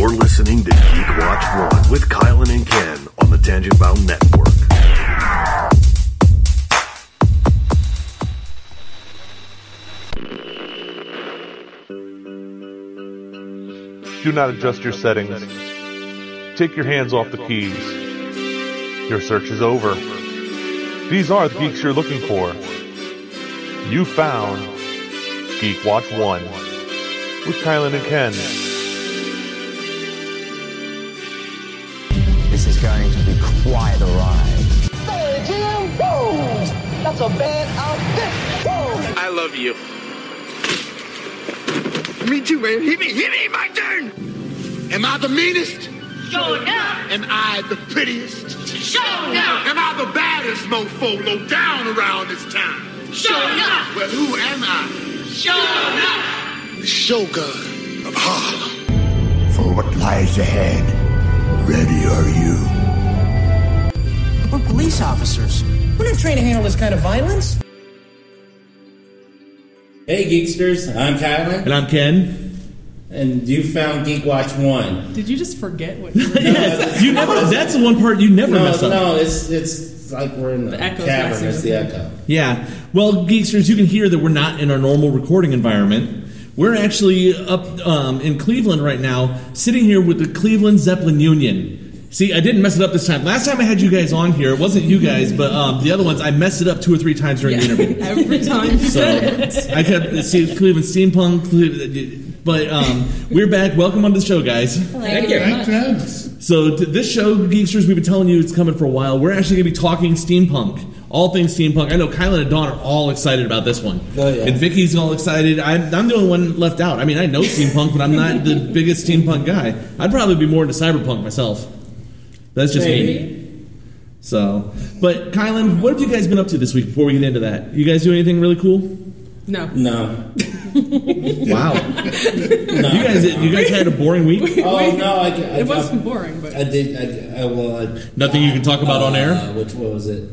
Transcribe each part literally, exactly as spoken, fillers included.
You're listening to Geek Watch One with Kylan and Ken on the Tangent Bound Network. Do not adjust your settings. Take your hands off the keys. Your search is over. These are the geeks you're looking for. You found Geek Watch One with Kylan and Ken. This is going to be quite a ride. Hey, Jim, whoa! That's a bad outfit. Whoa! I love you. Me too, man. Hit me, hit me, my turn. Am I the meanest? Sure enough. Am I the prettiest? Sure enough. Am I the baddest mofo low down around this town? Sure enough. Well, who am I? Sure enough. The Shogun of Harlem. For what lies ahead, ready are you? We're police officers. We're not trained to handle this kind of violence. Hey, Geeksters. I'm Kylan. And I'm Ken. And you found Geek Watch One. Did you just forget what you were Yes. You never. That's the one part you never no, mess up. No, it's it's like we're in the, the cavern. It's the echo. Yeah. Well, Geeksters, you can hear that we're not in our normal recording environment. We're actually up um, in Cleveland right now, sitting here with the Cleveland Zeppelin Union. See, I didn't mess it up this time. Last time I had you guys on here, it wasn't you guys, but um, the other ones, I messed it up two or three times during yeah, the interview. Every time you so said it. I kept see Cleveland Steampunk, Cleveland, but um, we're back. Welcome on the show, guys. Thank you very much. So t- this show, Geeksters, we've been telling you it's coming for a while. We're actually going to be talking steampunk. All things steampunk. I know Kylan and Dawn are all excited about this one. Oh, yeah. And Vicky's all excited. I'm, I'm the only one left out. I mean, I know steampunk, but I'm not the biggest steampunk guy. I'd probably be more into cyberpunk myself. That's just Maybe. me. So, but Kylan, what have you guys been up to this week before we get into that? You guys do anything really cool? No. No. Wow. No. You guys you guys had a boring week? Oh, no. I, I, it wasn't boring, but... I did... I, I, well, I, Nothing you can talk about uh, on air? Which what was it?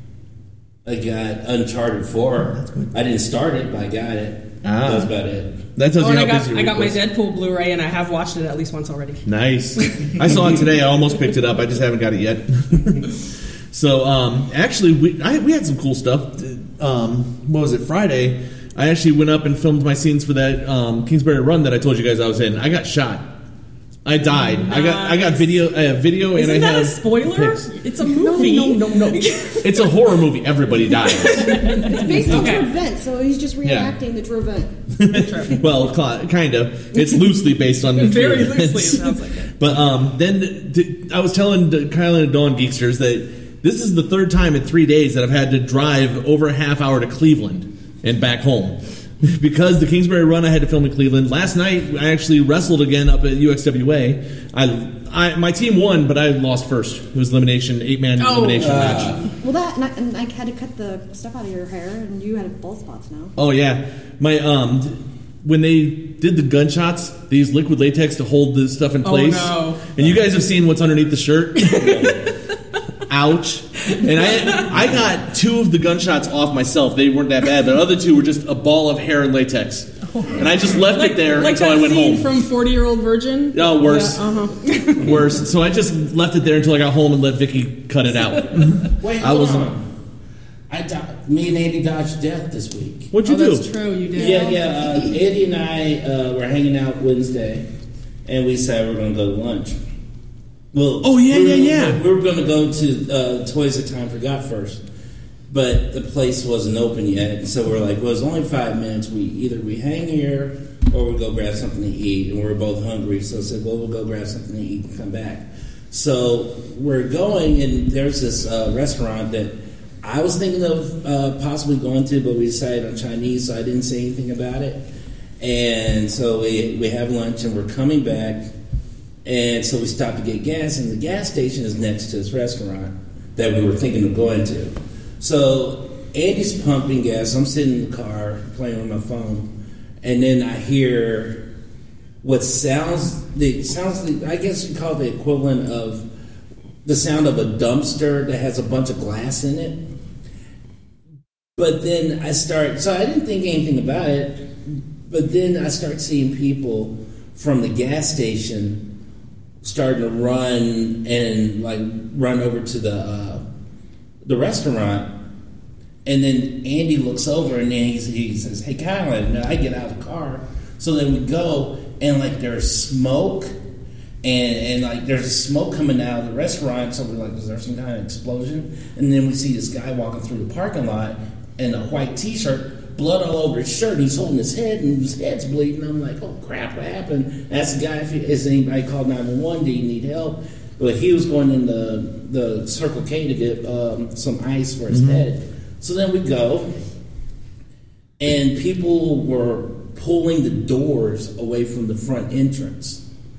I got Uncharted four. I didn't start it, but I got it. Ah. That's about it. That tells oh, you and how I got, busy your I got week my was. Deadpool Blu-ray, and I have watched it at least once already. Nice. I saw it today. I almost picked it up. I just haven't got it yet. So, um, actually, we I, we had some cool stuff. Um, what was it? Friday, I actually went up and filmed my scenes for that um, Kingsbury Run that I told you guys I was in. I got shot. I died. Nice. I got I got video. I have video, Isn't and I that have a spoiler? pics. It's a movie. No, no, no, no. It's a horror movie. Everybody dies. It's based on Okay. true events, so he's just reenacting Yeah. the true event. Well, kind of. It's loosely based on the Very true loosely, events. it sounds like it. But um, then th- I was telling Kylan and Dawn Geeksters that this is the third time in three days that I've had to drive over a half hour to Cleveland and back home. Because the Kingsbury Run I had to film in Cleveland. Last night I actually wrestled again up at U X W A. I, I my team won, but I lost first. It was elimination, eight man Oh. elimination Uh. match. Well, that and I, and I had to cut the stuff out of your hair, and you had bald spots now. Oh yeah, my um, when they did the gunshots, they used liquid latex to hold the stuff in place. no. And you guys have seen what's underneath the shirt. Ouch. And I I got two of the gunshots off myself. They weren't that bad. The other two were just a ball of hair and latex. And I just left Like, it there like until that I went scene home. from forty-Year-Old Virgin? Oh, worse. Yeah, uh-huh. Worse. So I just left it there until I got home and let Vicky cut it out. Wait, I hold was on. I do- me and Andy dodged death this week. What'd you Oh, do? that's true, you did. Yeah, yeah. Uh, Andy and I uh, were hanging out Wednesday, and we said we we're going to go to lunch. Well, Oh, yeah, we were, yeah, yeah. We were going to go to uh, Toys That Time Forgot first, but the place wasn't open yet, and so we're like, well, it's only five minutes. We either we hang here or we go grab something to eat, and we we're both hungry. So I said, well, we'll go grab something to eat and come back. So we're going, and there's this uh, restaurant that I was thinking of uh, possibly going to, but we decided on Chinese, so I didn't say anything about it. And so we we have lunch, and we're coming back. And so we stopped to get gas, and the gas station is next to this restaurant that we were thinking of going to. So Andy's pumping gas. I'm sitting in the car playing with my phone, and then I hear what sounds the sounds. I guess you call it the equivalent of the sound of a dumpster that has a bunch of glass in it. But then I start. So I didn't think anything about it. But then I start seeing people from the gas station starting to run and like run over to the uh, the restaurant, and then Andy looks over and then he, he says, "Hey, Kyle," and I get out of the car. So then we go and like there's smoke. And, and like there's smoke coming out of the restaurant, so we're like, is there some kind of explosion? And then we see this guy walking through the parking lot in a white T-shirt, blood all over his shirt. He's holding his head, and his head's bleeding. I'm like, oh crap, what happened? That's the guy. If he, is anybody called nine one one? Do you need help? But he was going in the the Circle K to get um, some ice for his mm-hmm. head. So then we go, and people were pulling the doors away from the front entrance.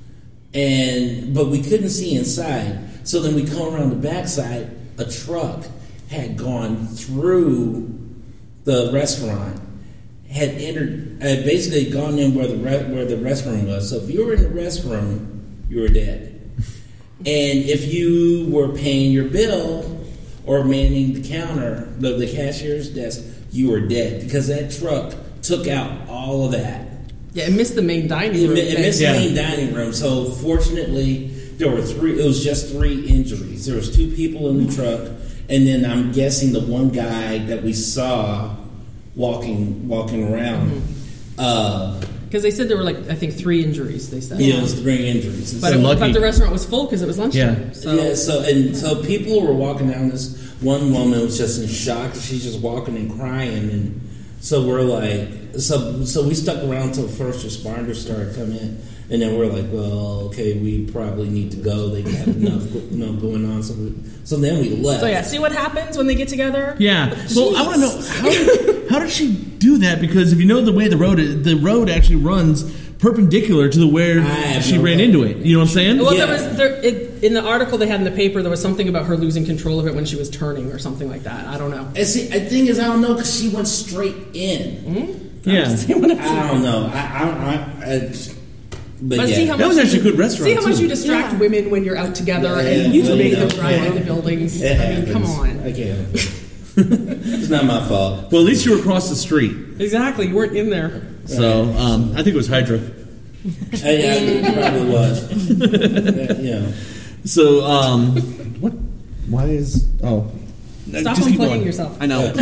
And but we couldn't see inside. So then we come around the backside. A truck had gone through the restaurant, had entered, had basically gone in where the re- where the restroom was. So if you were in the restroom, you were dead. And if you were paying your bill or manning the counter, the, the cashier's desk, you were dead because that truck took out all of that. Yeah, it missed the main dining room. It, it missed yeah. the main dining room. So fortunately, there were three. It was just three injuries. There was two people in the truck, and then I'm guessing the one guy that we saw walking walking around. Because mm-hmm. uh, they said there were like I think three injuries. They said yeah, it was three injuries. But, it, but the restaurant was full because it was lunchtime. Yeah. So. yeah. So and so people were walking down. This one woman was just in shock. She's just walking and crying and. So we're like, so so we stuck around until first responders started coming in, and then we're like, well, okay, we probably need to go. They got enough, you know, going on. So we, so then we left. So yeah, see what happens when they get together. Yeah. Jeez. Well, I want to know how did, how did she do that? Because if you know the way the road is, the road actually runs perpendicular to the where she no ran idea. into it. You know what I'm saying? Well, yeah. there was there, it, in the article they had in the paper. There was something about her losing control of it when she was turning or something like that. I don't know. And see, the thing is, I don't know because she went straight in. Mm-hmm. Yeah. I don't know. I, I, I, I but, but yeah. see how that much was actually you, a good restaurant. See how much too. you distract Yeah. women when you're out together Yeah, and yeah, you yeah, make yeah. them drive Yeah. into buildings. It I mean, come happens. on. I can't. It's not my fault. Well, at least you were across the street. Exactly, you weren't in there. So um, I think it was Hydra. I, yeah, I think it probably was. yeah. yeah. So um, what? Why is oh? Stop Just keep unplugging going. yourself. I know.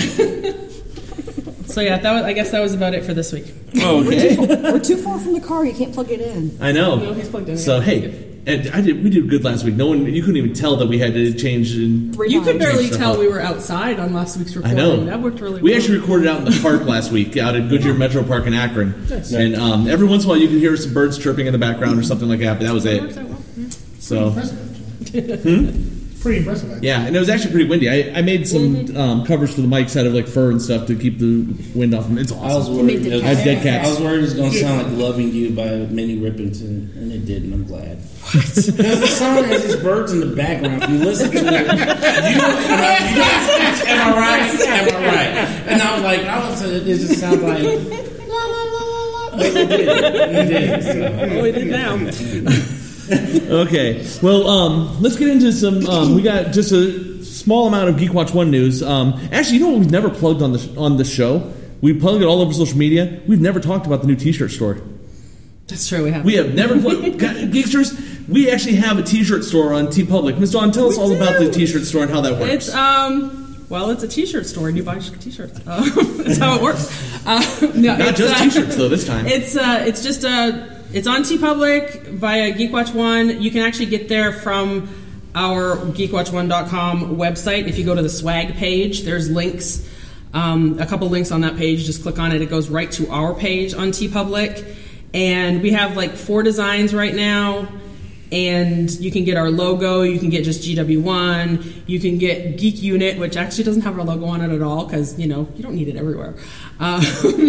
So yeah, that was. I guess that was about it for this week. Oh, okay. We're too far from the car. You can't plug it in. I know. No, he's plugged in. So hey. And I did. We did good last week. No one, you couldn't even tell that we had to change. And You could barely stuff tell up. we were outside on last week's recording. I know. That worked really we well. We actually recorded out in the park last week, out at Goodyear Metro Park in Akron. Nice. And um, every once in a while, you can hear some birds chirping in the background or something like that. But that was That it. works out well. Yeah. So, hmm? Pretty impressive. Actually. Yeah, and it was actually pretty windy. I, I made some Mm-hmm. um, covers for the mics out of like fur and stuff to keep the wind off them. It's awesome. I was worried. It was, I have dead cats. I was worried it was going to sound like "Loving You" by Minnie Riperton, and it didn't. I'm glad. Because the song has these birds in the background. If you listen to it, you know, you guys, am I right? Am I right? And I was like, I was, it just sounds like la la la la la. But it did. It did. So. Oh, we did now. Okay, well, um, let's get into some. Um, we got just a small amount of Geek Watch One news. Um, actually, you know what we've never plugged on the on the show? We plugged it all over social media. We've never talked about the new T-shirt store. That's true. We have. We have never plugged Geeksters. We actually have a T-shirt store on TeePublic. Miz Dawn, tell us We all do. about the T-shirt store and how that works. It's um. Well, it's a T-shirt store, and you buy T-shirts. Uh, that's how it works. Uh, no, Not it's, just uh, T-shirts though. This time, It's uh, it's just a. It's on TeePublic via Geek Watch One. You can actually get there from our geek watch one dot com website. If you go to the swag page, there's links, um, a couple links on that page. Just click on it. It goes right to our page on TeePublic. And we have like four designs right now. And you can get our logo. You can get just G W one. You can get Geek Unit, which actually doesn't have our logo on it at all because, you know, you don't need it everywhere. Uh,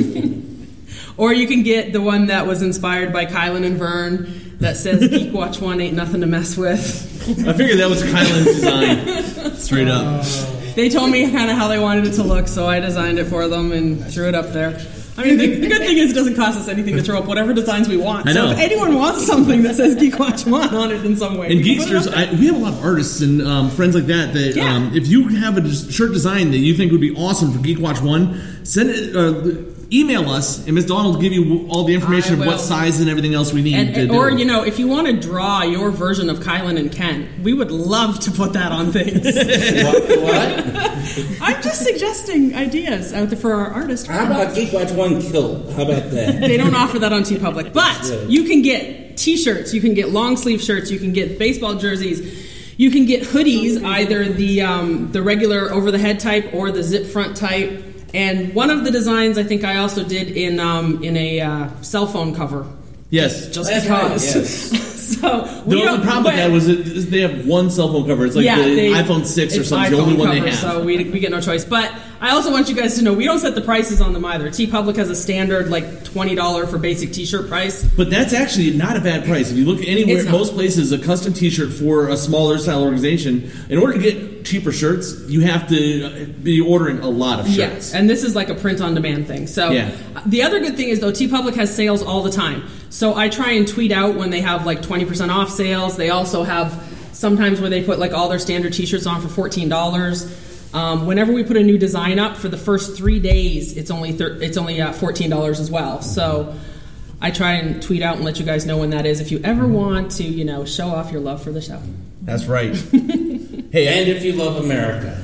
Or you can get the one that was inspired by Kylan and Vern that says Geek Watch One ain't nothing to mess with. I figured that was Kylan's design, straight up. They told me kind of how they wanted it to look, so I designed it for them and threw it up there. I mean, the, the good thing is it doesn't cost us anything to throw up whatever designs we want. I know. So if anyone wants something that says Geek Watch One on it in some way, And we can put it Geeksters, up there. I, we have a lot of artists and um, friends like that. That Yeah. um, if you have a des- shirt design that you think would be awesome for Geek Watch One, send it. Uh, email us, and Miz Dawn will give you all the information I of what will. size and everything else we need. And, to and- do. or, you know, if you want to draw your version of Kylan and Ken, we would love to put that on things. What? what? I'm just suggesting ideas out there for our artists. How about Geek Watch One kilt? How about that? They don't offer that on TeePublic. But you can get T-shirts, you can get long sleeve shirts, you can get baseball jerseys, you can get hoodies, either the um, the regular over the head type or the zip front type. And one of the designs I think I also did in um, in a uh, cell phone cover. Yes, Just That's because. right, yes. So The we only don't- problem with but- that was that is they have one cell phone cover. It's like yeah, the they- iPhone six or it's something. The iPhone only one cover, they have. So we, we get no choice. But I also want you guys to know we don't set the prices on them either. TeePublic has a standard like twenty dollars for basic T-shirt price. But that's actually not a bad price. If you look anywhere, It's not. most places, a custom T-shirt for a smaller style organization, in order to get cheaper shirts, you have to be ordering a lot of shirts. Yes, and this is like a print-on-demand thing. So Yeah. the other good thing is, though, TeePublic has sales all the time. So I try and tweet out when they have like twenty percent off sales. They also have sometimes where they put like all their standard T-shirts on for fourteen dollars. Um, whenever we put a new design up for the first three days, it's only thir- it's only uh, fourteen dollars as well. So I try and tweet out and let you guys know when that is. If you ever want to, you know, show off your love for the show. That's right. Hey, And if you love America.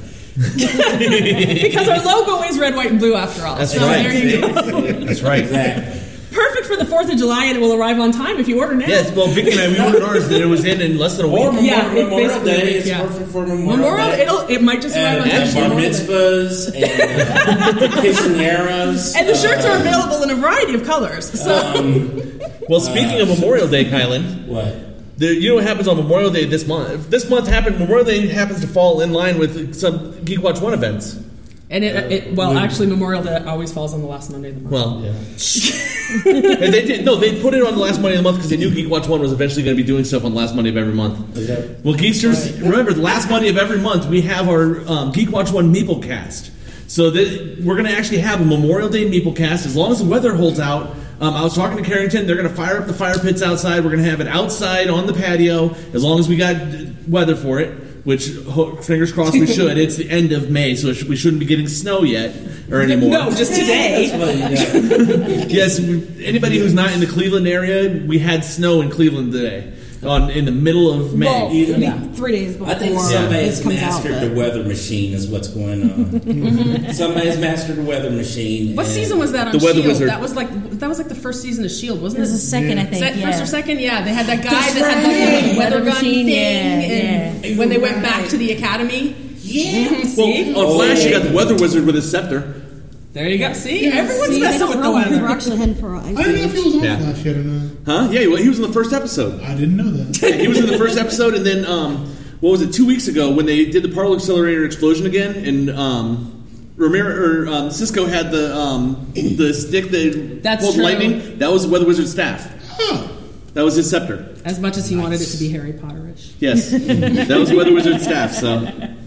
Because our logo is red, white, and blue after all. That's so right. there you go. That's right. Exactly. Perfect for the fourth of July, and it will arrive on time if you order now. Yes, well, Vicky and I, we ordered ours, and it was in in less than a Or week. Memorial, Yeah, it Memorial basically- Day. It's yeah. perfect for Memorial, Memorial, Day. it'll, it might just arrive And, on and time. bar mitzvahs and uh, quinceañeras. And the shirts are available in a variety of colors. So Um, Well, speaking of Memorial Day, Kylan, what? the, you know what happens on Memorial Day this month? If this month happened, Memorial Day happens to fall in line with some Geek Watch One events. and it, it well, actually, Memorial Day always falls on the last Monday of the month. Well, Yeah. and they did no, they put it on the last Monday of the month because they knew Geek Watch One was eventually going to be doing stuff on the last Monday of every month. Is that- Well, Geeksters, remember the last Monday of every month we have our um, Geek Watch One Meeple Cast. So that we're going to actually have a Memorial Day Meeple Cast as long as the weather holds out. Um, I was talking to Carrington; they're going to fire up the fire pits outside. We're going to have it outside on the patio as long as we got weather for it. Which, ho- fingers crossed, we should. It's the end of May, so we shouldn't be getting snow yet or anymore. No, just today. That's what, yeah. Yes, we, anybody who's not in the Cleveland area, we had snow in Cleveland today, on in the middle of May. Well, You- it'll be three days before I think this somebody's comes out. mastered but- the weather machine is what's going on. Somebody's mastered the weather machine. What and- season was that on The Weather Shield? Wizard. That was like that was like the first season of Shield, wasn't It it? was the second, I think. Se- yeah. First or second, yeah. They had that guy That's that had that right. weather Weather gun machine, thing, yeah, and yeah. when they went back to the academy. Yeah. See? Well, on Flash, you got the Weather Wizard with his scepter. There you go. See, Yeah, everyone's see, messing they with don't the know. weather. We're actually heading for ice I didn't know if he was on Yeah. Flash yet or not. Huh? Yeah, he was in the first episode. I didn't know that. Yeah, he was in the first episode, and then um, what was it? Two weeks ago when they did the particle accelerator explosion again, and um, Ramiro or um, Cisco had the um, the stick that That's pulled true. lightning. That was the Weather Wizard's staff. Huh. That was his scepter. As much as he wanted it to be Harry Potterish. Yes, that was Weather Wizard's staff. So.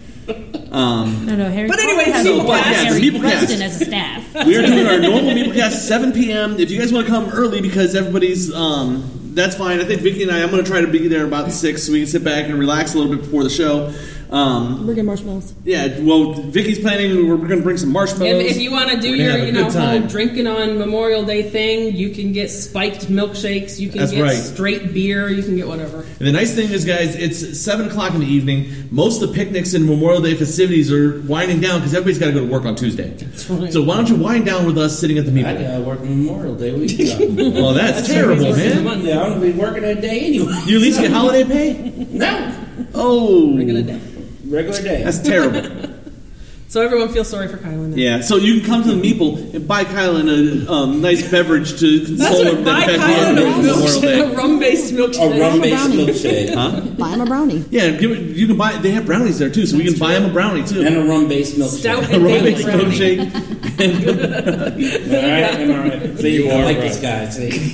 Um, No, no, Harry But Potter anyway, has Meeple Harry Cast. Yeah, the Meeple Cast. Preston as a staff. We are doing our normal Meeplecast seven p.m. If you guys want to come early because everybody's, um, that's fine. I think Vicky and I, I'm going to try to be there about six so we can sit back and relax a little bit before the show. Um, We're getting marshmallows. yeah, well, Vicky's planning. We're going to bring some marshmallows. If, if you want to do We're gonna your, have a you know, good time. whole drinking on Memorial Day thing, you can get spiked milkshakes. You can That's get right. straight beer. You can get whatever. And the nice thing is, guys, it's seven o'clock in the evening. Most of the picnics and Memorial Day festivities are winding down because everybody's got to go to work on Tuesday. right. So why don't you wind down with us sitting at the I Meeple? gotta work Memorial Day week. Well, that's terrible, man. Yeah, I'm gonna be working that day anyway. You at least get holiday pay? No, Oh. Regular day. regular day. That's terrible. So everyone feels sorry for Kylan. then. Yeah, so you can come to the Meeple and buy Kylan a um, nice beverage to console That's him what that my fact Kylan the a end of Memorial milkshake, Day. a rum-based milkshake. A rum-based brownie. milkshake. Huh? Buy him a brownie. Yeah, give it, you can buy. They have brownies there too, so we can buy him a brownie too. And a rum-based milkshake. Stout a and rum-based bacon brownie. milkshake. All right, I'm all right. See, I like this guy.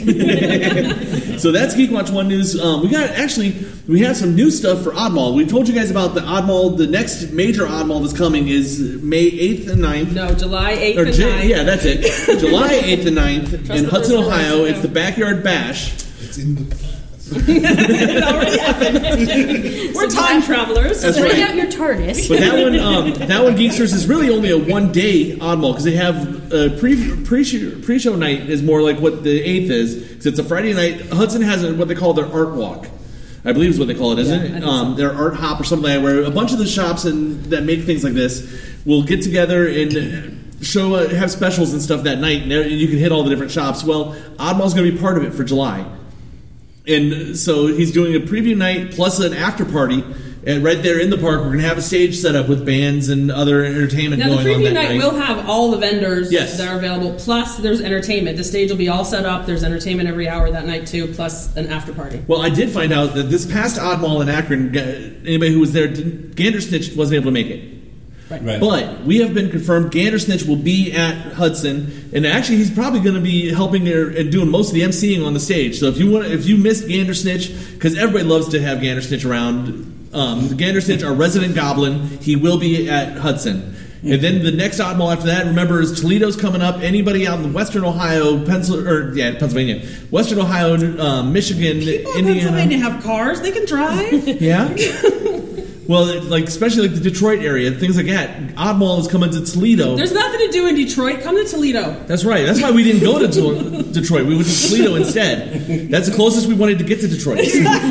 See, So that's Geek Watch One news. Um, we got actually we have some new stuff for Oddmall. We told you guys about the Oddmall. The next major Oddmall that's coming is May eighth and ninth. No, July eighth Or and J- ninth. yeah, that's it. July eighth and ninth in the Hudson, person Ohio. who It's the Backyard Bash. It's in the past. It already happened. We're time travelers. That's Bring right. out your TARDIS. But that one, um, that one, Geeksters, is really only a one-day oddball because they have uh, pre pre pre-show night is more like what the eighth is because it's a Friday night. Hudson has a, what they call their art walk. I believe is what they call it, isn't Yeah, it? I Um, so. their art hop or something like that, where a bunch of the shops and that make things like this will get together and show uh, have specials and stuff that night, and you can hit all the different shops. Well, Oddball's going to be part of it for July, and so he's doing a preview night plus an after party. And right there in the park, we're going to have a stage set up with bands and other entertainment Now, the going on preview that night night. will have all the vendors Yes. that are available, plus there's entertainment. The stage will be all set up. There's entertainment every hour that night, too, plus an after party. Well, I did find out that this past Oddball in Akron, anybody who was there, didn't, Gandersnitch wasn't able to make it. Right. Right. But we have been confirmed Gandersnitch will be at Hudson, and actually he's probably going to be helping her and doing most of the emceeing on the stage. So if you want, if you missed Gandersnitch, because everybody loves to have Gandersnitch around, um, Gandersnitch, our resident goblin, he will be at Hudson. And then the next oddball after that, remember, is Toledo's coming up. Anybody out in Western Ohio, Pencil, or yeah, Pennsylvania, Western Ohio, um, Michigan, People in Indiana. Pennsylvania have cars. They can drive. Yeah. Well, it- like especially like the Detroit area, things like that. Oddball is coming to Toledo. There's nothing to do in Detroit. Come to Toledo. That's right. That's why we didn't go to to- Detroit. We went to Toledo instead. That's the closest we wanted to get to Detroit.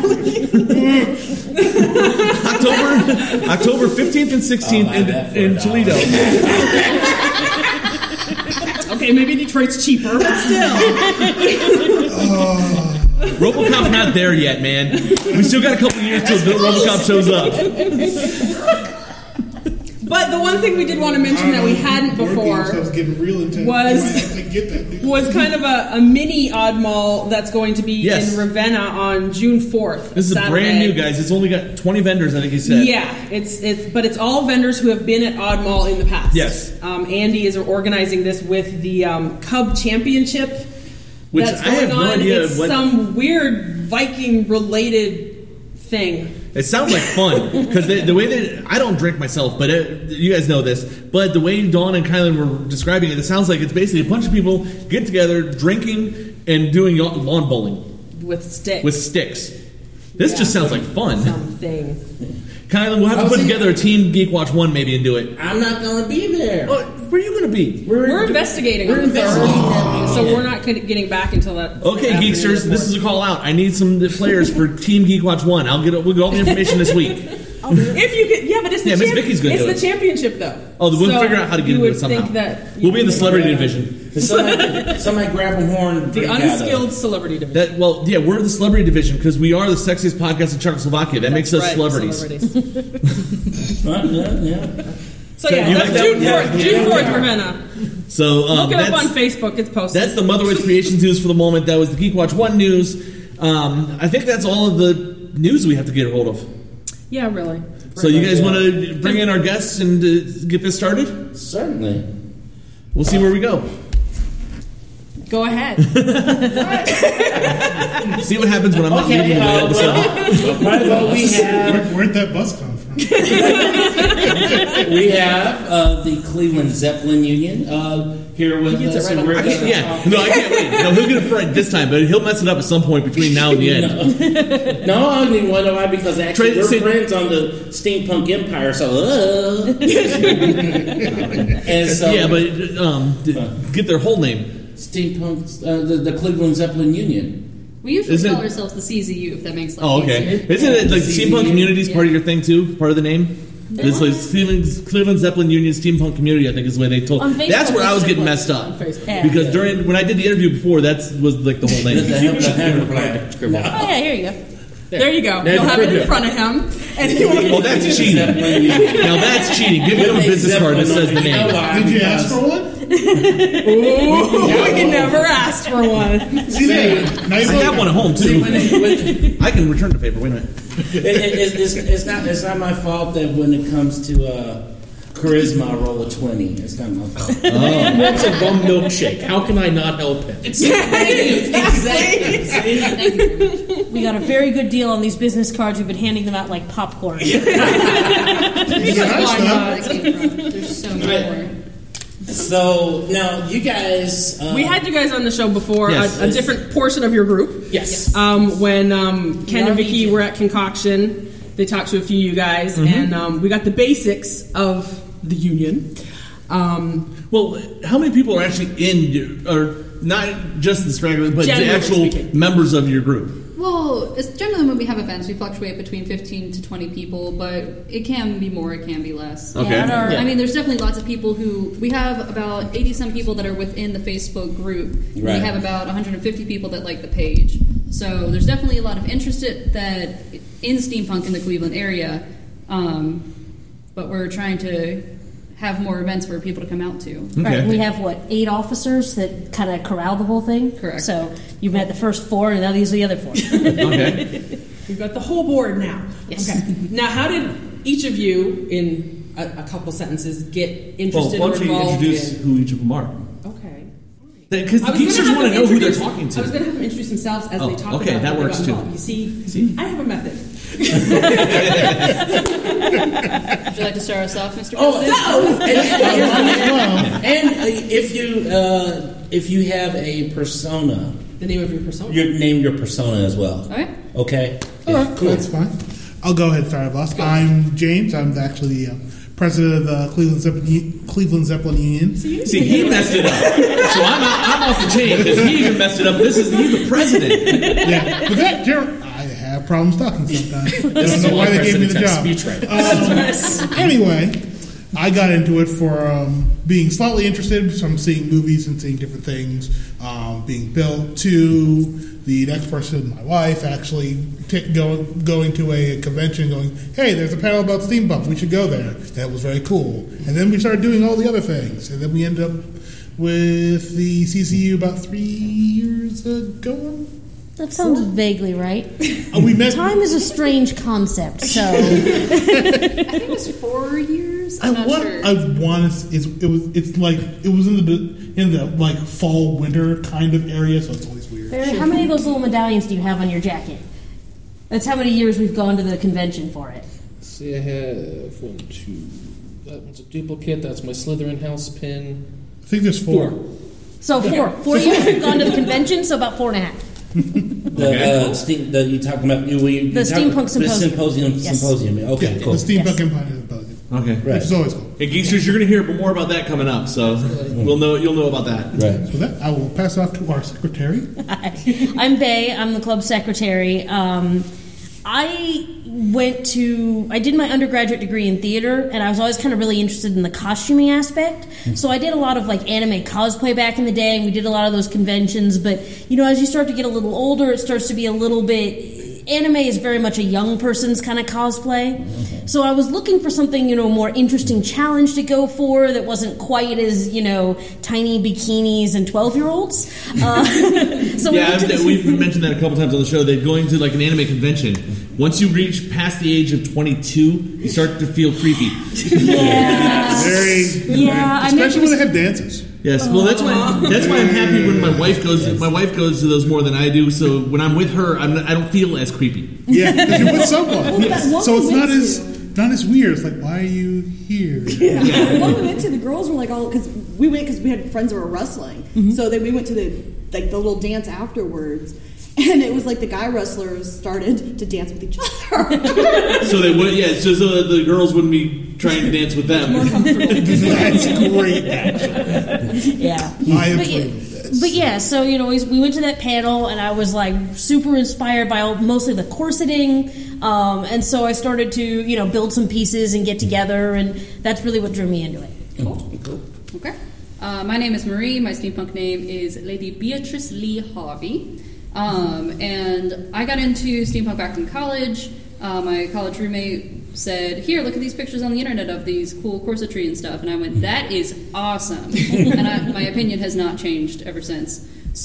October October fifteenth and sixteenth I'll buy in, that for a in dollar. Toledo. Okay, maybe Detroit's cheaper, but still. RoboCop's not there yet, man. We still got a couple years till RoboCop shows up. But the one thing we did want to mention that we hadn't before was getting real intense. was- You might have to get that dude. was kind of a, a mini oddmall that's going to be Yes. in Ravenna on June fourth. This is Saturday. brand new, guys. It's only got twenty vendors, I think he said. Yeah, it's it's but it's all vendors who have been at Odd Mall in the past. Yes. um, Andy is organizing this with the um, Cub Championship. Which that's I going have no on. idea It's what- some weird Viking related thing. It sounds like fun because the way that I don't drink myself, but it, you guys know this. But the way Dawn and Kylan were describing it, it sounds like it's basically a bunch of people get together, drinking and doing lawn bowling With sticks. with sticks. This Yeah. just sounds like fun. Something. Kylan, we'll have to Oh, put see- together a team Geek Watch One maybe and do it. I'm not going to be there. Oh, where are you going to be? We're investigating We're on the third, investigating that so weekend. we're not gonna- getting back until that. Okay, after Geeksters, the this is a call out. I need some players for Team Geek Watch One. I'll get we'll get all the information this week. If you could, yeah, but it's the Yeah, Miss champ- Vicky's gonna it's do the it. championship though. Oh, we'll So figure out how to get you into it would somehow. think that We'll be in the celebrity Yeah. division. Somebody, somebody grab a horn. The drink out of unskilled celebrity division. That well, yeah, we're the celebrity division because we are the sexiest podcast in Czechoslovakia. That makes us Right, celebrities. celebrities. Huh? Yeah, yeah. So yeah, You that's like that? June Yeah, fourth. yeah, June fourth, yeah. Ravenna. So um, Look it up that's, on Facebook. It's posted. that's the Motherwith Creations news for the moment. That was the Geek Watch One news. Um, I think that's all of the news we have to get a hold of. yeah, really. So you guys Yeah. want to bring in our guests and uh, get this started? Certainly. We'll see where we go. Go ahead. See what happens when I'm not Okay, leading the uh, episode. well, right, well, we have Where, where'd that bus come from? we have uh, the Cleveland Zeppelin Union uh, here with gets it us. right and on we're I gonna can't, yeah, talk- no, I can't wait. No, he'll get it right this time, but he'll mess it up at some point between now and the end. No, I don't even wonder why, because actually Trey, we're say- friends on the Steampunk Empire, so uh. and so Yeah, but um, d- get their whole name. Steampunk, uh, the, the Cleveland Zeppelin Union. We usually Is it- call ourselves the C Z U, if that makes life Oh, okay. easier. Isn't it like C Z U? steampunk community is part of your thing too? Part of the name? Yeah. It's like Cleveland, Cleveland Zeppelin Union Steampunk Community. I think is the way they told. On Facebook, That's where I was it's getting like- messed up on Facebook. Yeah. because during when I did the interview before, that was like the whole The, the, name. the hammer plan. Oh, yeah, here you go. There you go. There's You'll the have it in preview. front of him, and he will. Well, that's cheating. Zeppelin Union. Now that's cheating. Give him a business card that says the name. Did you ask for one? Ooh, you never asked for one. See there. Now I you have one at home See, too. when it, when, I can return the paper. Wait a minute. it, it, it's, it's, it's not it's not my fault that when it comes to uh, charisma, I roll a twenty. It's not my fault. What's a bum milkshake? How can I not help him? Exactly. We got a very good deal on these business cards. We've been handing them out like popcorn. got Why not? There's so many more. So now you guys, uh, We had you guys on the show before, Yes. a, a different portion of your group. Yes. Um, when um, Ken We and all Vicky need you. were at Concoction, they talked to a few of you guys, Mm-hmm. and um, we got the basics of the union. Um, Well, how many people are actually in, your, or not just the straggler, but the Generally actual speaking. members of your group? Well, it's generally when we have events, we fluctuate between fifteen to twenty people, but it can be more, it can be less. Okay. And our- Yeah. I mean, there's definitely lots of people who, we have about eighty some people that are within the Facebook group. And Right. We have about one hundred fifty people that like the page. So there's definitely a lot of interest in- that in steampunk in the Cleveland area, um, but we're trying to have more events for people to come out to. Right, we have what, eight officers that kind of corral the whole thing? Correct. So you've met the first four, and now these are the other four. Okay. We've got the whole board now. Yes. Okay. Now, how did each of you, in a, a couple sentences, get Well, interested why or don't you involved introduce in? who each of them are? Okay. Because the I was gonna geeksters have want to them know who they're introduce- talking to. I was going to have them introduce themselves as Oh, they talk okay, about that how they works got too. involved. You see, See? I have a method. Would you like to start us off, Mister Oh, President? and, and uh, if you uh, if you have a persona, The name of your persona. you name your persona as well. Okay. Okay. All right, cool. That's fine. I'll go ahead and start us. I'm James. I'm actually the uh, president of the Cleveland Zeppelin, Cleveland Zeppelin Union. See, he messed it up. So I'm, I'm off the chain because he even messed it up. This is he's the president. Yeah, but that, Jer- I have problems talking sometimes. I This don't is know why why they gave me the presidents job. have speech Um, anyway, I got into it for um, being slightly interested from seeing movies and seeing different things um, being built to the next person, my wife, actually t- go, going to a convention going, hey, there's a panel about steampunk, we should go there. That was very cool. And then we started doing all the other things. And then we ended up with the C C U about three years ago. That sounds vaguely right. Uh, we met. Time is a strange concept, so I think it was four years. I'm I not want. sure. I want. to- It's. It was. It's like it was in the in the like fall winter kind of area, so it's always weird. Barry, how many of those little medallions do you have on your jacket? That's how many years we've gone to the convention for it. See, I have one, two. That one's a duplicate. That's my Slytherin house pin. I think there's four. So four. Four years we've gone to the convention, so about four and a half. The, uh, steam, the you talking about you, you, The you talk- steampunk the symposium. symposium. Yes. Symposium. Okay, Yeah, cool. the Steampunk Yes. Empire Symposium, Okay. which Right. is always cool. Hey, geeksters, you're going to hear more about that coming up, so we'll know. You'll know about that. Right. So that I will pass off to our secretary. I'm Bay. I'm the club secretary. Um, I went to, I did my undergraduate degree in theater, and I was always kind of really interested in the costuming aspect. So I did a lot of like anime cosplay back in the day, and we did a lot of those conventions. But you know, as you start to get a little older, it starts to be a little bit. Anime is very much a young person's kind of cosplay. So I was looking for something, you know, more interesting challenge to go for that wasn't quite as, you know, tiny bikinis and twelve-year-olds. Uh, so we Yeah, went to I've- this- we've mentioned that a couple times on the show. That going to like an anime convention, once you reach past the age of twenty-two, you start to feel creepy. Yeah. Very. Yeah, I especially mentioned- when they have dances. Yes, well, that's why that's why I'm happy when my wife goes. My wife goes to those more than I do. So when I'm with her, I'm not, I don't feel as creepy. Yeah, because you're with someone. Well, that one So it's we not went as not as weird. It's like, why are you here? Yeah. The one we went to, the girls were like all because we went because we had friends that were wrestling, so then we went to the like the little dance afterwards, and it was like the guy wrestlers started to dance with each other. So they would, yeah. So, so the girls wouldn't be trying to dance with them. That's great. Actually. Yeah. I But yeah, approve of this. but yeah, so you know, we, we went to that panel, and I was like super inspired by all, mostly the corseting, um, and so I started to you know build some pieces and get together, and that's really what drew me into it. Cool. Cool. Okay. Uh, my name is Marie. My steampunk name is Lady Beatrice Lee Harvey. Um, and I got into steampunk back in college. Uh, my college roommate said, here, look at these pictures on the internet of these cool corsetry and stuff. And I went, that is awesome. And I, my opinion has not changed ever since.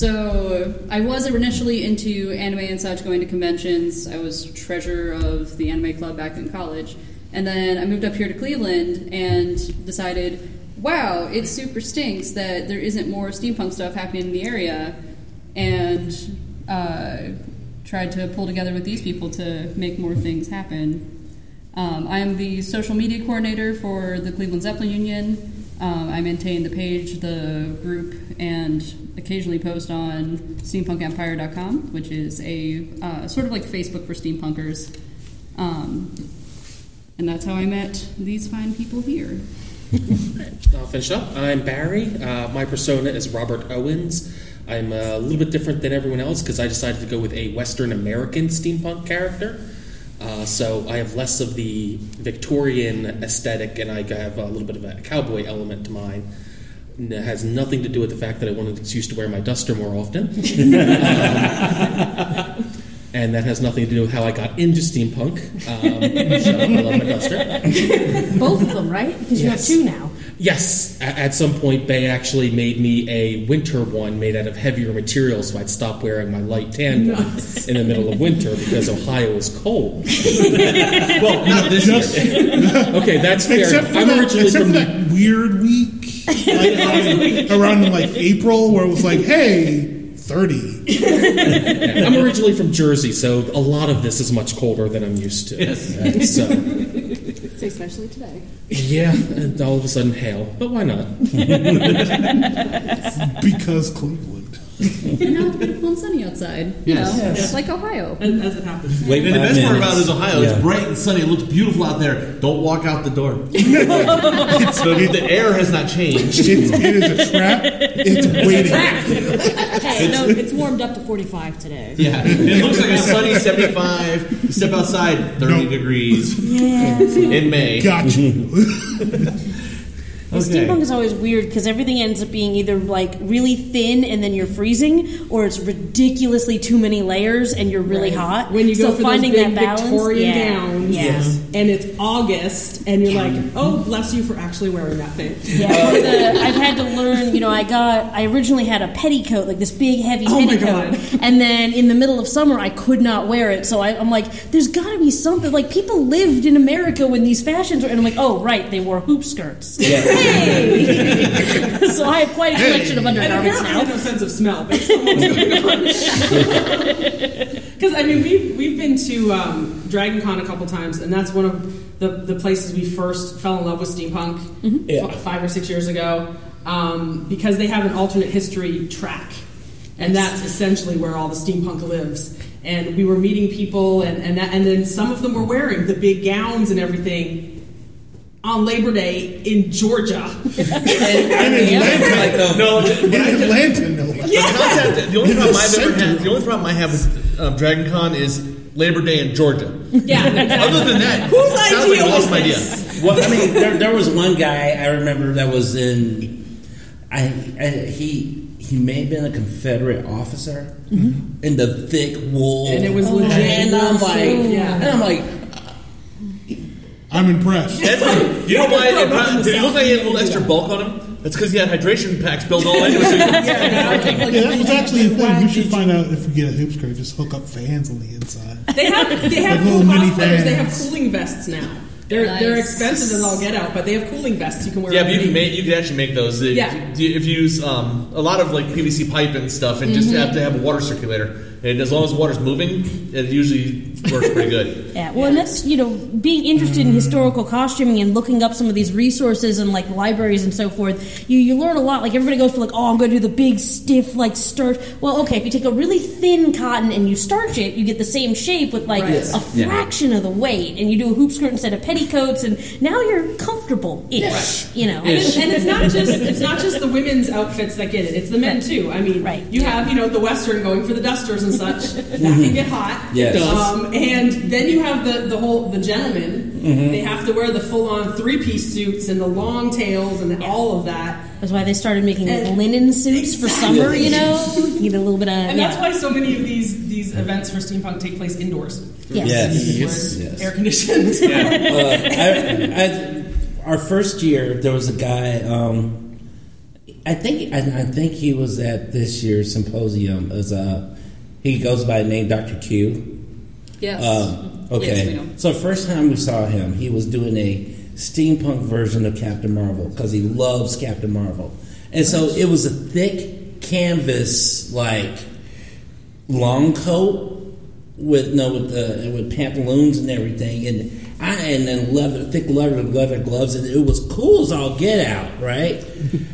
So I was initially into anime and such, going to conventions. I was treasurer of the anime club back in college. And then I moved up here to Cleveland and decided, wow, it super stinks that there isn't more steampunk stuff happening in the area. And uh, tried to pull together with these people to make more things happen. Um, I'm the social media coordinator for the Cleveland Zeppelin Union, Um, I maintain the page, the group, and occasionally post on steampunk empire dot com, which is a uh, sort of like Facebook for steampunkers. Um, and that's how I met these fine people here. I'll finish up. I'm Barry. Uh, my persona is Robert Owens. I'm a little bit different than everyone else because I decided to go with a Western American steampunk character. Uh, so I have less of the Victorian aesthetic, and I have a little bit of a cowboy element to mine. And it has nothing to do with the fact that I wanted an excuse to wear my duster more often. um, and that has nothing to do with how I got into steampunk. Um, so I love my duster. Both of them, right? Because Yes. you have two now. Yes, a- at some point they actually made me a winter one made out of heavier material, so I'd stop wearing my light tan one Nice. in the middle of winter because Ohio is cold. Well, not this year. Okay, that's fair. Except for, I'm that, originally except from for that weird week, like, around, around like April, where it was like, hey, thirty. Yeah, I'm originally from Jersey, so a lot of this is much colder than I'm used to. Yes. Uh, so, So especially today. yeah, and all of a sudden hail, but why not? Because Cleveland. And now it's beautiful and sunny outside. You Yes. know, Yes. just like Ohio. As it happens. Wait And the five best part minutes. about it is Ohio. Yeah. It's bright and sunny. It looks beautiful out there. Don't walk out the door. It's, So it- the air has not changed. it's, it is a trap. It's waiting. Hey, no, it's warmed up to forty-five today. Yeah, it looks like a sunny seventy-five. You step outside, thirty No. degrees Yeah. in May. Got you. The Okay. steampunk is always weird because everything ends up being either like really thin and then you're freezing, or it's ridiculously too many layers and you're really Right. hot. When you go so for finding those big that balance, Victorian yeah, gowns, yeah. and it's August, and you're like, oh, bless you for actually wearing that thing. Yeah, or the, I've had to learn. You know, I got. I originally had a petticoat, like this big, heavy Oh my petticoat, God. and then in the middle of summer, I could not wear it. So I, I'm like, there's got to be something. Like people lived in America when these fashions were, and I'm like, oh right, they wore hoop skirts. Yeah. Hey! So I have quite a collection of And undergarments apparently I now. have no sense of smell, but still what's going on? Because I mean, we've we've been to um, Dragon Con a couple times, and that's one of the, the places we first fell in love with steampunk Mm-hmm. Yeah. f- five or six years ago, um, because they have an alternate history track, and that's essentially where all the steampunk lives. And we were meeting people, and and, that, and then some of them were wearing the big gowns and everything on Labor Day in Georgia. And I mean, like the, No, In when I Atlanta, no. The concept, the only In the problem I've ever center. had, the only problem I have with um, Dragon Con is Labor Day in Georgia. Yeah, exactly. Other than that, Whose it sounds idea like an was awesome idea. this? well, I mean, there, there was one guy I remember that was in. I, I he he may have been a Confederate officer in the thick wool, And it was legit And I'm wool like, suit, yeah. and I'm like, I'm impressed. That's funny. You know why? It probably, did he look like he had a little extra bulk on him? That's because he had hydration packs built all into it. So he could Yeah, that was actually a thing. We should find out if we get a hoop skirt, just hook up fans on the inside. They have they have Like cool little mini cosplayers. They have fans. cooling vests now. They're Nice. they're expensive as all get out, but they have cooling vests you can wear. Yeah, but you can underneath. make you can actually make those. If- Yeah. If you use um, a lot of like P V C pipe and stuff, and just have to have a water circulator, and as long as the water's moving, it usually works pretty good. Yeah, well, and that's, you know, being interested in historical costuming and looking up some of these resources and like libraries and so forth. You you learn a lot. Like everybody goes for like, oh, I'm going to do the big stiff like starch. Well, okay, if you take a really thin cotton and you starch it, you get the same shape with like Right. a Yeah. fraction of the weight, and you do a hoop skirt instead of petticoats, and now you're comfortable ish. You know, And, it's, and it's not just it's not just the women's outfits that get it; it's the men too. I mean, Right. you have you know the Western going for the dusters and such. That can get hot. Yes. Um, and then you have the the whole the gentlemen. Mhm. They have to wear the full on three piece suits and the long tails and the, all of that. that's why they started making And- linen suits for summer. You know, you get a little bit of And that's yeah. why so many of these these events for steampunk take place indoors. Yes. Yes. Where Yes. it's Yes. air conditioned. uh, I, I, our first year, there was a guy. Um, I think I, I think he was at this year's symposium. As a, he goes by the name Doctor Q. Yes. Um, okay. Yes, we know. So first time we saw him, he was doing a steampunk version of Captain Marvel because he loves Captain Marvel, and so it was a thick canvas like long coat with no with uh, with pantaloons and everything, and I and then leather, thick leather, leather gloves, and it was cool as all get out, right?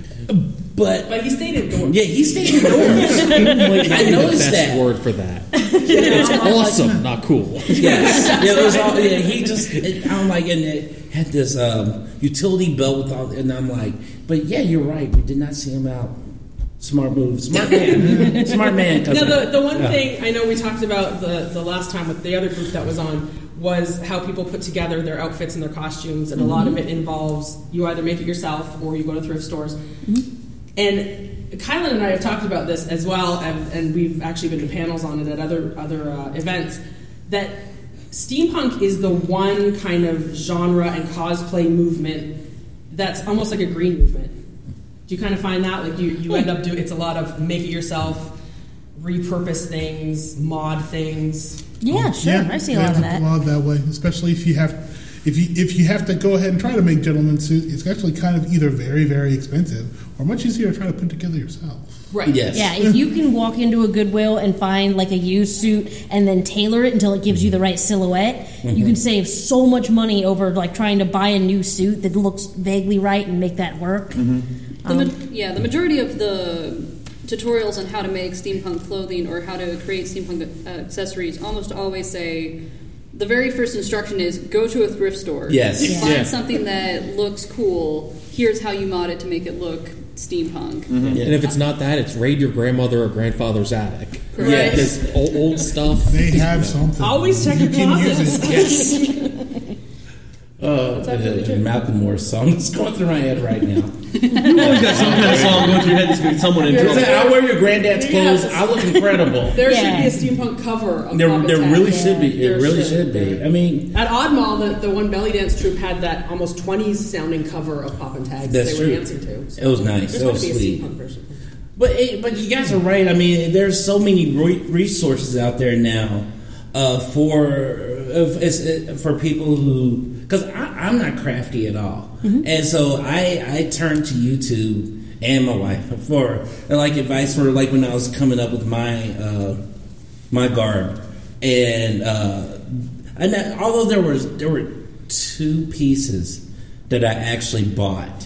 But but he stayed indoors. Yeah, he stayed indoors. I noticed Best that. word for that. It's awesome, not cool. Yes, yeah, it was all. Yeah, he just. It, I'm like, and it had this um, utility belt with all, and I'm like, but yeah, you're right. We did not see him out. Smart move, smart man, smart man. Now, the, the one yeah. thing I know we talked about the, the last time with the other group that was on was how people put together their outfits and their costumes, and mm-hmm. a lot of it involves you either make it yourself or you go to thrift stores. Mm-hmm. And Kylan and I have talked about this as well, and, and we've actually been to panels on it at other other uh, events. That steampunk is the one kind of genre and cosplay movement that's almost like a green movement. Do you kind of find that? Like you, you end up doing, it's a lot of make it yourself, repurpose things, mod things. Yeah, sure. Yeah, I see a lot of that. A lot that way, especially if you have, if you if you have to go ahead and try to make gentleman's suit, it's actually kind of either very very expensive or much easier to try to put together yourself. Right. Yes. Yeah, if you can walk into a Goodwill and find like a used suit and then tailor it until it gives you the right silhouette, mm-hmm. you can save so much money over like trying to buy a new suit that looks vaguely right and make that work. Mm-hmm. The ma- yeah, the majority of the tutorials on how to make steampunk clothing or how to create steampunk uh, accessories almost always say the very first instruction is go to a thrift store. Yes. Yeah. Find Yeah. something that looks cool. Here's how you mod it to make it look steampunk. Mm-hmm. Yeah. And if it's not that, it's raid your grandmother or grandfather's attic. Correct. Yes. Because old, old stuff. They have something. Always check your You can use closets. it. Yes. Uh, uh, Malcolm Morris song that's going through my head right now. You always got some kind of song going through your head that's going to someone in trouble. I wear your granddad's clothes. I look incredible. There Yeah. should be a steampunk cover of There, Bob there Attack. really Yeah. should be. It There really should. should be. I mean, At Oddmall, the, the one belly dance troupe had that almost twenties sounding cover of Pop and Tags That's that they true. were dancing to. So It was nice. There's It going was to be sweet. a steampunk version. But it, but you guys are right. I mean, there's so many re- resources out there now uh, for uh, it's, uh, for people who because I'm not crafty at all, mm-hmm. and so I I turn to YouTube and my wife for like advice for like when I was coming up with my uh, my garb, and uh, and that, although there was there were two pieces that I actually bought.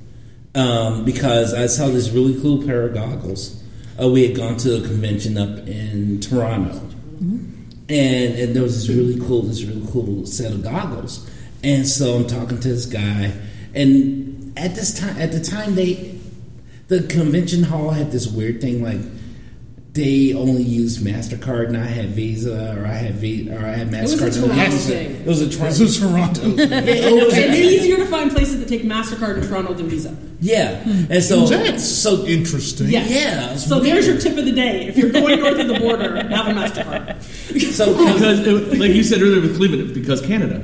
Um, because I saw this really cool pair of goggles. Uh, we had gone to a convention up in Toronto, mm-hmm. and, and there was this really cool, this really cool set of goggles. And so I'm talking to this guy, and at this time, at the time, they, the convention hall had this weird thing like they only used MasterCard, and I had Visa, or I had V, or I had MasterCard. It was a Toronto thing. It was a Toronto. This was Toronto. Yeah, and it was It's easier to find places that take MasterCard in Toronto than Visa. Yeah, and so That's so interesting. Yes. yeah. it's So weird. there's your tip of the day. If you're going north of the border, have a MasterCard. So Because, it, like you said earlier with Cleveland, it's because Canada.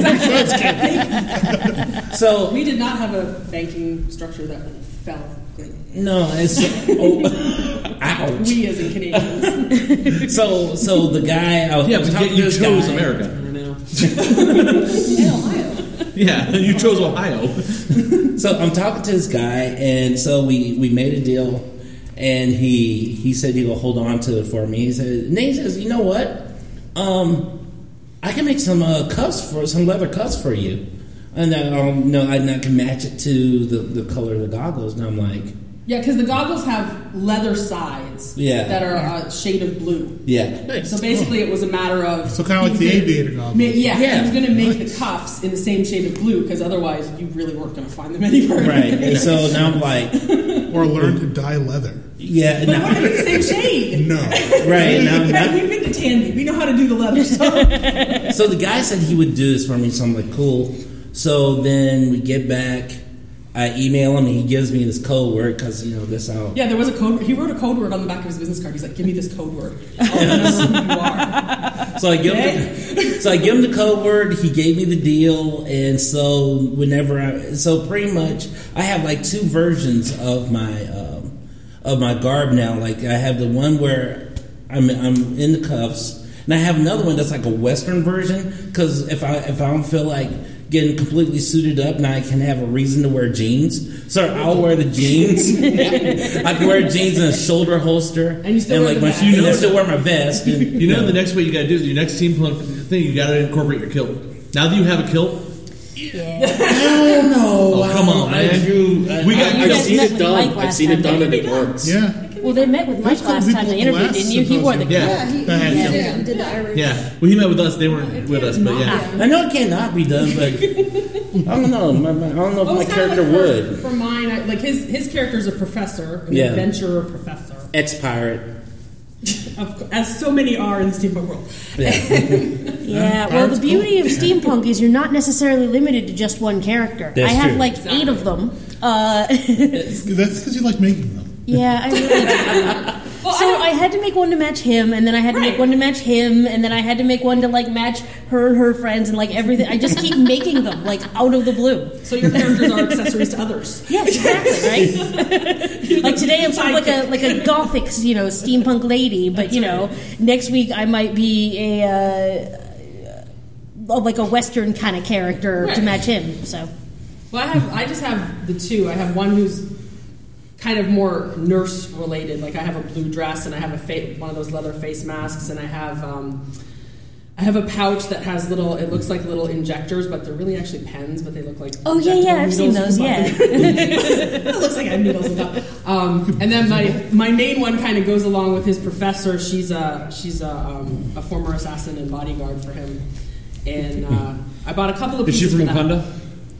so We did not have a banking structure that fell great. no, it's oh, ouch. We as in Canadians. So so the guy I was, Yeah, I was but talking yet to you this chose guy. America. I know. In Ohio. Yeah, you chose Ohio. So I'm talking to this guy, and so we, we made a deal, and he he said he will hold on to it for me. He said, and then he says, you know what? Um, I can make some uh, cuffs for some leather cuffs for you, and then um, no, I, and I can match it to the, the color of the goggles. And I'm like, Yeah, because the goggles have leather sides Yeah. that are a shade of blue. yeah, So basically, it was a matter of So kind of like the he was aviator gonna- goggles. ma- Yeah, Yeah. he was going to make the cuffs in the same shade of blue because otherwise, you really weren't going to find them anywhere. right. And so now I'm like, Or learn to dye leather. yeah, But now, why not the same shade? No. right now, now We've been to Tandy. We know how to do the leather stuff. So the guy said he would do this for me, so I'm like, cool. So then we get back, I email him, and he gives me this code word because, you know, this how... Yeah, there was a code. He wrote a code word on the back of his business card. He's like, "Give me this code word. I'll remember who you are." So I give him, the, so I give him the code word. He gave me the deal, and so whenever I, so pretty much, I have like two versions of my um, of my garb now. Like I have the one where I'm I'm in the cuffs, and I have another one that's like a Western version. Because if I if I don't feel like getting completely suited up. Now I can have a reason to wear jeans. So I'll wear the jeans. I can wear jeans and a shoulder holster, and, you still and wear like my shoes. I still wear my vest. And, you know, the next way you got to do is your next steampunk thing. You got to incorporate your kilt. Now that you have a kilt. Yeah. Hell no! Oh, come on, man. Andrew, uh, we got. I, I've seen it done. I've seen it done, and it works. Yeah. Well, they met with Mike last time they interviewed, didn't you? He wore the yeah. Yeah, he, yeah. he, did, he did the Irish. Yeah. Well, he met with us. They weren't with us, but yeah. I know it cannot be done, but I don't know. My, my, I don't know if well, my character like for, would. For mine, I, like his his character is a professor, an yeah. adventurer professor, ex-pirate. As so many are in the steampunk world. Yeah. yeah. Well, the beauty of steampunk is you're not necessarily limited to just one character. That's I have true. like exactly. eight of them. Uh, That's because you like making them. Yeah, I really do. Well, so I, I had to make one to match him, and then I had to right. make one to match him, and then I had to make one to like match her and her friends, and like everything. I just keep making them like out of the blue. So your characters are accessories to others. Yes, exactly. Right. Like today, I'm sort of like a like a gothic, you know, steampunk lady, but That's you know, right. next week I might be a uh, like a Western kind of character right. to match him. So. Well, I have. I just have the two. I have one who's kind of more nurse related. Like I have a blue dress and I have a fa- one of those leather face masks, and I have um, I have a pouch that has little. It looks like little injectors, but they're really actually pens. But they look like oh yeah yeah I've seen those yeah. It looks like I have needles and stuff. Um, and then my my main one kind of goes along with his professor. She's a she's a um, a former assassin and bodyguard for him, and uh, I bought a couple of. Is she from Wakanda?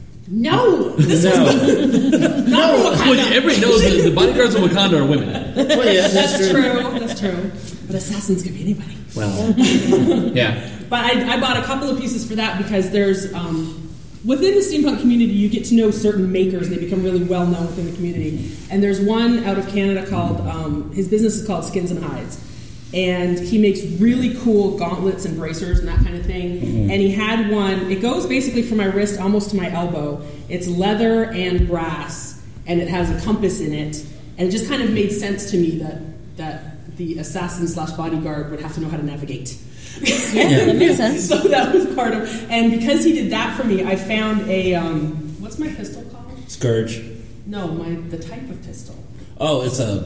No, this no. is not no. from Well, everybody knows that the bodyguards of Wakanda are women. Well, yeah, that's, that's true. true. That's true. But assassins could be anybody. Well, yeah. But I, I bought a couple of pieces for that because there's um, within the steampunk community, you get to know certain makers, and they become really well known within the community. And there's one out of Canada called um, his business is called Skins and Hides. And he makes really cool gauntlets and bracers and that kind of thing. Mm-hmm. And he had one, it goes basically from my wrist almost to my elbow. It's leather and brass, and it has a compass in it. And it just kind of made sense to me that that the assassin slash bodyguard would have to know how to navigate. Yeah, yeah. That makes sense. So that was part of, and because he did that for me, I found a, um, what's my pistol called? Scourge. No, my the type of pistol. Oh, it's a...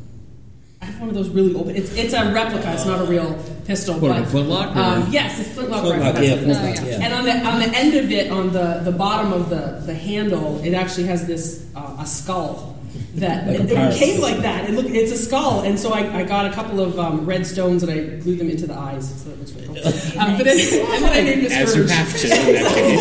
I have one of those really open. It's it's a replica. It's not a real pistol. What, but, a flintlock? Um, yes, it's flintlock. Flintlock, replica. yeah, flintlock, yeah. And on the on the end of it, on the, the bottom of the, the handle, it actually has this uh, a skull that like it, it came like that. It look it's a skull, and so I, I got a couple of um, red stones and I glued them into the eyes. So it looks really cool. um, but then, and then I named it As you Scourge. have to in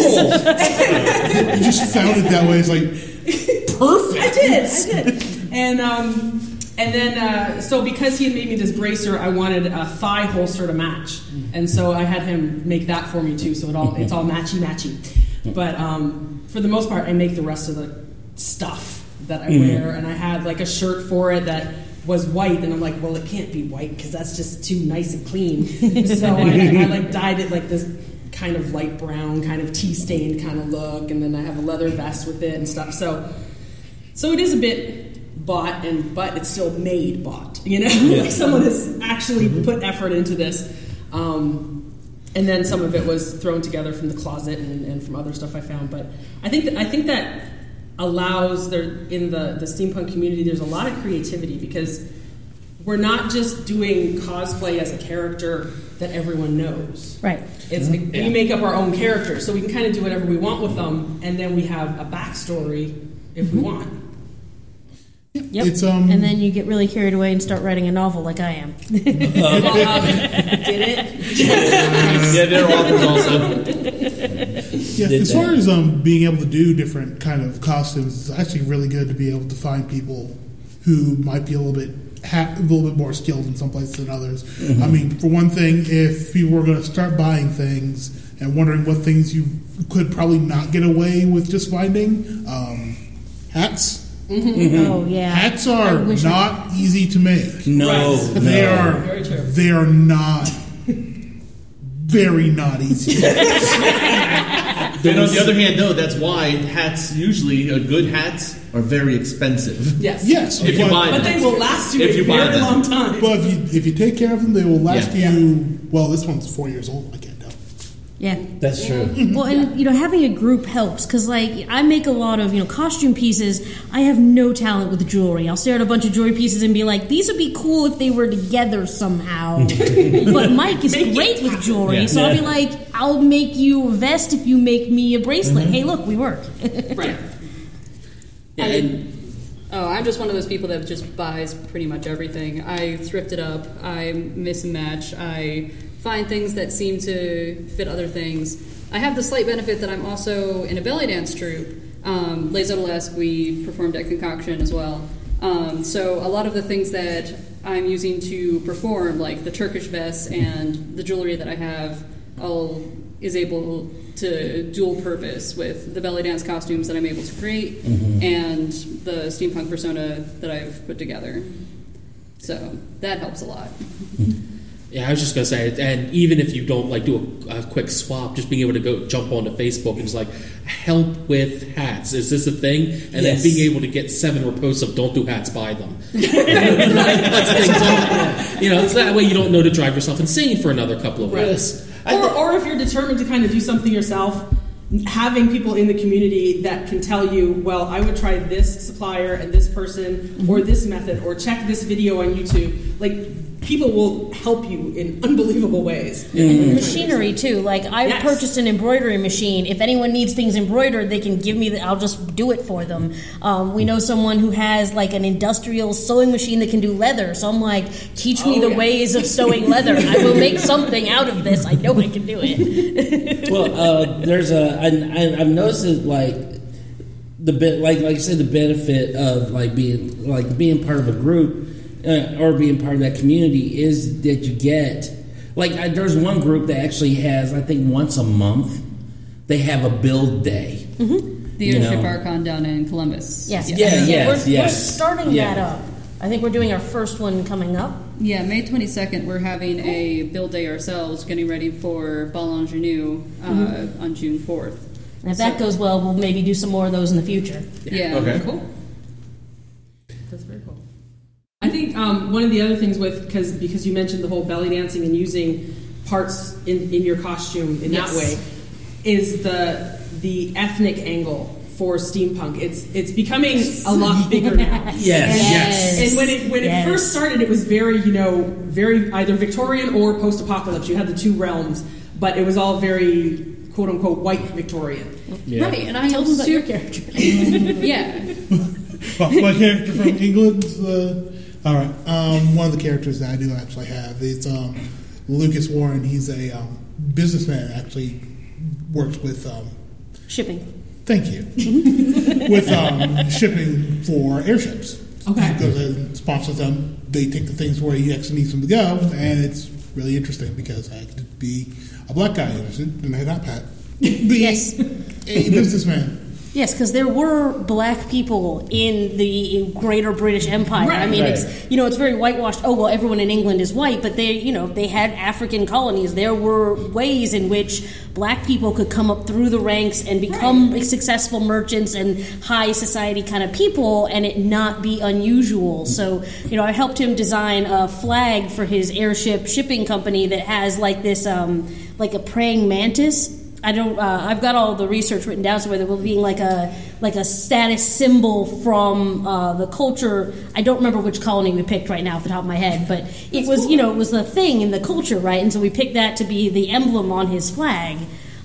that case. You just found it that way. It's like perfect. I did. I did. And um. And then, uh, so because he had made me this bracer, I wanted a thigh holster to match, and so I had him make that for me too. So it all it's all matchy matchy. But um, for the most part, I make the rest of the stuff that I Mm-hmm. wear, and I had like a shirt for it that was white, and I'm like, well, it can't be white because that's just too nice and clean. So I, I like dyed it like this kind of light brown, kind of tea stained kind of look, and then I have a leather vest with it and stuff. So, so it is a bit. Bought and but it's still made bought, you know. Yeah. Like someone has actually mm-hmm. put effort into this, um, and then some of it was thrown together from the closet and, and from other stuff I found. But I think that I think that allows there in the the steampunk community. There's a lot of creativity because we're not just doing cosplay as a character that everyone knows. Right. It's Mm-hmm. yeah. We make up our own characters, so we can kind of do whatever we want with them, and then we have a backstory if Mm-hmm. we want. Yep. It's, um, and then you get really carried away and start writing a novel like I am. Well, um, did it? Yeah, they're authors also. Yeah, as far as um, being able to do different kind of costumes, it's actually really good to be able to find people who might be a little bit ha- a little bit more skilled in some places than others. Mm-hmm. I mean, for one thing, if people were going to start buying things and wondering what things you could probably not get away with just finding, um, hats. Mm-hmm. Oh yeah, hats are not I... easy to make. No, right. no. they are. Very true. They are not. Very not easy. And on the other hand, though, that's why hats usually uh, good hats are very expensive. Yes, yes. If you but, buy but them. they will last you if a you buy very them. long time. But if you if you take care of them, they will last Yeah. you. Well, this one's four years old. I can't tell. Yeah, that's true. Well, and you know, having a group helps because, like, I make a lot of you know costume pieces. I have no talent with jewelry. I'll stare at a bunch of jewelry pieces and be like, "These would be cool if they were together somehow." But Mike is great with jewelry, Yeah. so I'll be like, "I'll make you a vest if you make me a bracelet." Mm-hmm. Hey, look, we work. Right. Yeah, and, oh, I'm just one of those people that just buys pretty much everything. I thrift it up. I mix and match. I find things that seem to fit other things. I have the slight benefit that I'm also in a belly dance troupe. Um, Les Odalesque, we performed at Concoction as well. Um, so a lot of the things that I'm using to perform, like the Turkish vests and the jewelry that I have, all is able to dual purpose with the belly dance costumes that I'm able to create Mhm. and the steampunk persona that I've put together. So that helps a lot. Yeah, I was just gonna say, and even if you don't like do a, a quick swap, just being able to go jump onto Facebook and just like help with hats. Is this a thing? And Yes. then being able to get seven reposts of "Don't do hats, buy them." That's things on. You know, so that way you don't know to drive yourself insane for another couple of weeks. Or, or if you're determined to kind of do something yourself, having people in the community that can tell you, well, I would try this supplier and this person or this method or check this video on YouTube. Like, people will help you in unbelievable ways. And machinery too. Like I Yes. purchased an embroidery machine. If anyone needs things embroidered, they can give me. The, I'll just do it for them. Um, we know someone who has like an industrial sewing machine that can do leather. So I'm like, teach me Oh, the yeah. ways of sewing leather. I will make something out of this. I know I can do it. Well, uh, there's a. I, I, I've noticed that, like the bit, like like I said, the benefit of like being like being part of a group. Uh, or being part of that community is that you get like I, there's one group that actually has I think once a month they have a build day. Mm-hmm. The You Airship know. Archon down in Columbus. Yes. Yeah, yeah. yes, we're, yes. we're starting Yeah. that up. I think we're doing our first one coming up. Yeah, May twenty-second, we're having a build day ourselves, getting ready for Bal Ingenue uh, Mhm. on June fourth. And if that goes well, we'll maybe do some more of those in the future. Yeah. Okay. Cool. That's very cool. I think um, one of the other things with because because you mentioned the whole belly dancing and using parts in, in your costume in Yes. that way is the the ethnic angle for steampunk. It's it's becoming a lot bigger now. Yes. And, Yes. and when it when Yes. it first started, it was very you know very either Victorian or post apocalypse. You had the two realms, but it was all very quote unquote white Victorian. Yeah. Right, and I Tell am them about your super. character. Yeah. Well, my character from England. Uh, all right. Um, one of the characters that I do actually have is um, Lucas Warren. He's a um, businessman. Actually, works with um, Shipping. Thank you. with um, shipping for airships. Okay. He goes and sponsors them. They take the things where he actually needs them to go, and it's really interesting because I could be a black guy innocent and head up hat. Be Yes. a businessman. Yes, because there were black people in the Greater British Empire. Right, I mean, right. it's you know, it's very whitewashed. Oh well, everyone in England is white, but they, you know, they had African colonies. There were ways in which black people could come up through the ranks and become Right. successful merchants and high society kind of people, and it not be unusual. So, you know, I helped him design a flag for his airship shipping company that has like this, um, like a praying mantis. I don't. Uh, I've got all the research written down somewhere. There will be like a like a status symbol from uh, the culture. I don't remember which colony we picked right now off the top of my head, but it was you know it was the thing in the culture, right? And so we picked that to be the emblem on his flag.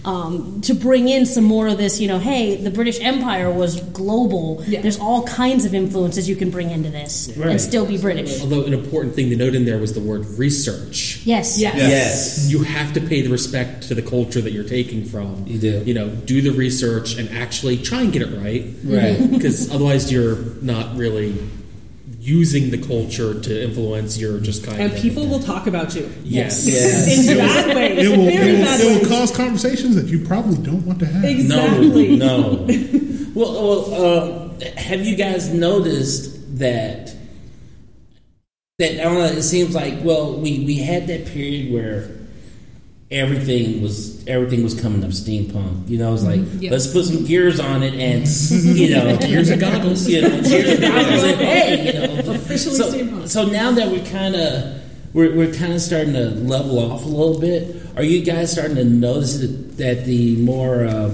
Um, to bring in some more of this, you know, hey, the British Empire was global. Yeah. There's all kinds of influences you can bring into this Right. and still be British. Although an important thing to note in there was the word research. Yes. Yes. Yes. You have to pay the respect to the culture that you're taking from. You do. You know, do the research and actually try and get it right. Right. Because otherwise you're not really using the culture to influence. You're just kind And of... people will talk about you. Yes. Yes. In bad ways. It will, Very it will, bad it will ways. cause conversations that you probably don't want to have. Exactly. No, no. Well, well uh, have you guys noticed that? That I don't know. It seems like well, we, we had that period where everything was everything was coming up steampunk. You know, it's like Yeah. let's put some gears on it, and you know, Gears and goggles. You know, gears and goggles. And, hey, you know, Officially so, steampunk. so now that we're kind of we're we're kind of starting to level off a little bit. are you guys starting to notice that, that the more uh,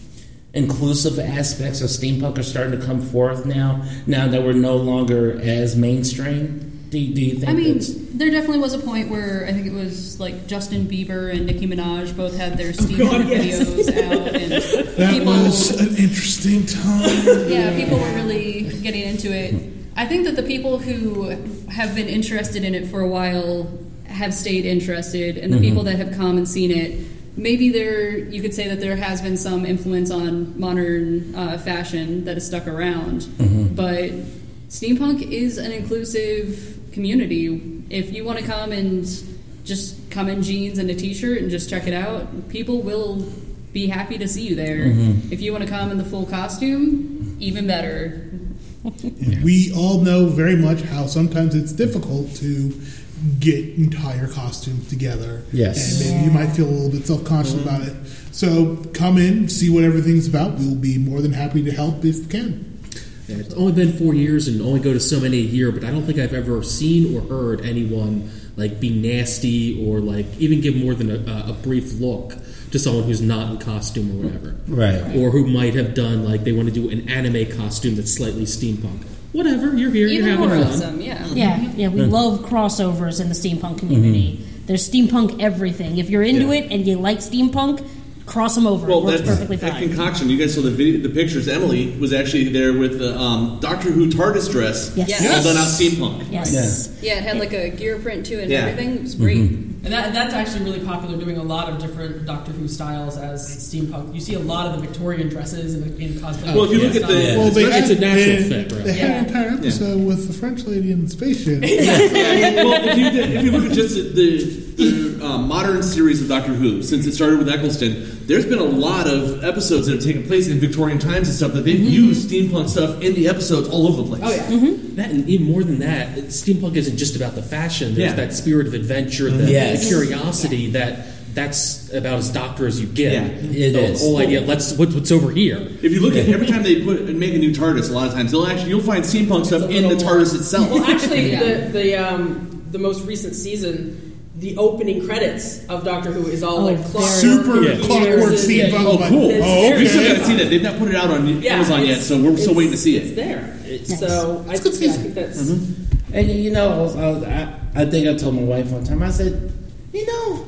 inclusive aspects of steampunk are starting to come forth now? Now that we're no longer as mainstream, do, do you think? I mean, that's... there definitely was a point where I think it was like Justin Bieber and Nicki Minaj both had their Oh, steampunk God, yes. videos out, and That people, was an interesting time. yeah, people were really getting into it. I think that the people who have been interested in it for a while have stayed interested, and the Mm-hmm. people that have come and seen it, maybe there you could say that there has been some influence on modern uh, fashion that has stuck around. Mm-hmm. But steampunk is an inclusive community. If you want to come and just come in jeans and a t-shirt and just check it out, people will be happy to see you there. Mm-hmm. If you want to come in the full costume, even better. And we all know very much how sometimes it's difficult to get entire costumes together. Yes. And maybe you might feel a little bit self-conscious Mm-hmm. about it. So come in, see what everything's about. We'll be more than happy to help if we can. Yeah, it's only been four years and only go to so many a year, but I don't think I've ever seen or heard anyone like be nasty or like even give more than a, a brief look to someone who's not in costume or whatever. Right. Or who might have done like they want to do an anime costume that's slightly steampunk. Whatever, you're here, Even you're having more fun. awesome, yeah. Yeah, yeah, we love crossovers in the steampunk community. Mm-hmm. There's steampunk everything. If you're into Yeah. it and you like steampunk, cross them over. Well, it works that's perfectly that fine. concoction. You guys saw the video, the pictures. Emily was actually there with the um, Doctor Who TARDIS dress, Yes. Yes. all done out steampunk. Yes. Yeah, it had like a gear print to it and Yeah. everything. It was great. And that, that's actually really popular, doing a lot of different Doctor Who styles as steampunk. You see a lot of the Victorian dresses in, in cosplay. Well, if you look at the- styles. Well, they It's a had, natural they, fit, right? They had Yeah. an entire episode with the French lady in the spaceship. Well, if you, if you look at just the, the uh, modern series of Doctor Who, since it started with Eccleston, there's been a lot of episodes that have taken place in Victorian times and stuff that they've used steampunk stuff in the episodes all over the place. Oh, yeah. Mm-hmm. That, and even more than that, it- steampunk isn't just about the fashion. There's Yeah. that spirit of adventure, the, Yes. the curiosity that that's about as Doctor as you get. Yeah, it the is. whole idea. Let's what, what's over here. If you look at every time they put make a new TARDIS, a lot of times they'll actually you'll find steampunk stuff in the TARDIS itself. Well, actually, Yeah. the the, um, the most recent season, the opening credits of Doctor Who is all Oh, like very- clockwork. Super Yeah. clockwork gears and- steampunk. Oh, like, cool! It's Oh, there. We still okay. gotta see that. They've not put it out on Yeah, Amazon yet, it's- so we're still it's- waiting to see It's it. there. Nice. So I, It's good yeah, I season. think that's. And you know, I, I think I told my wife one time. I said, you know,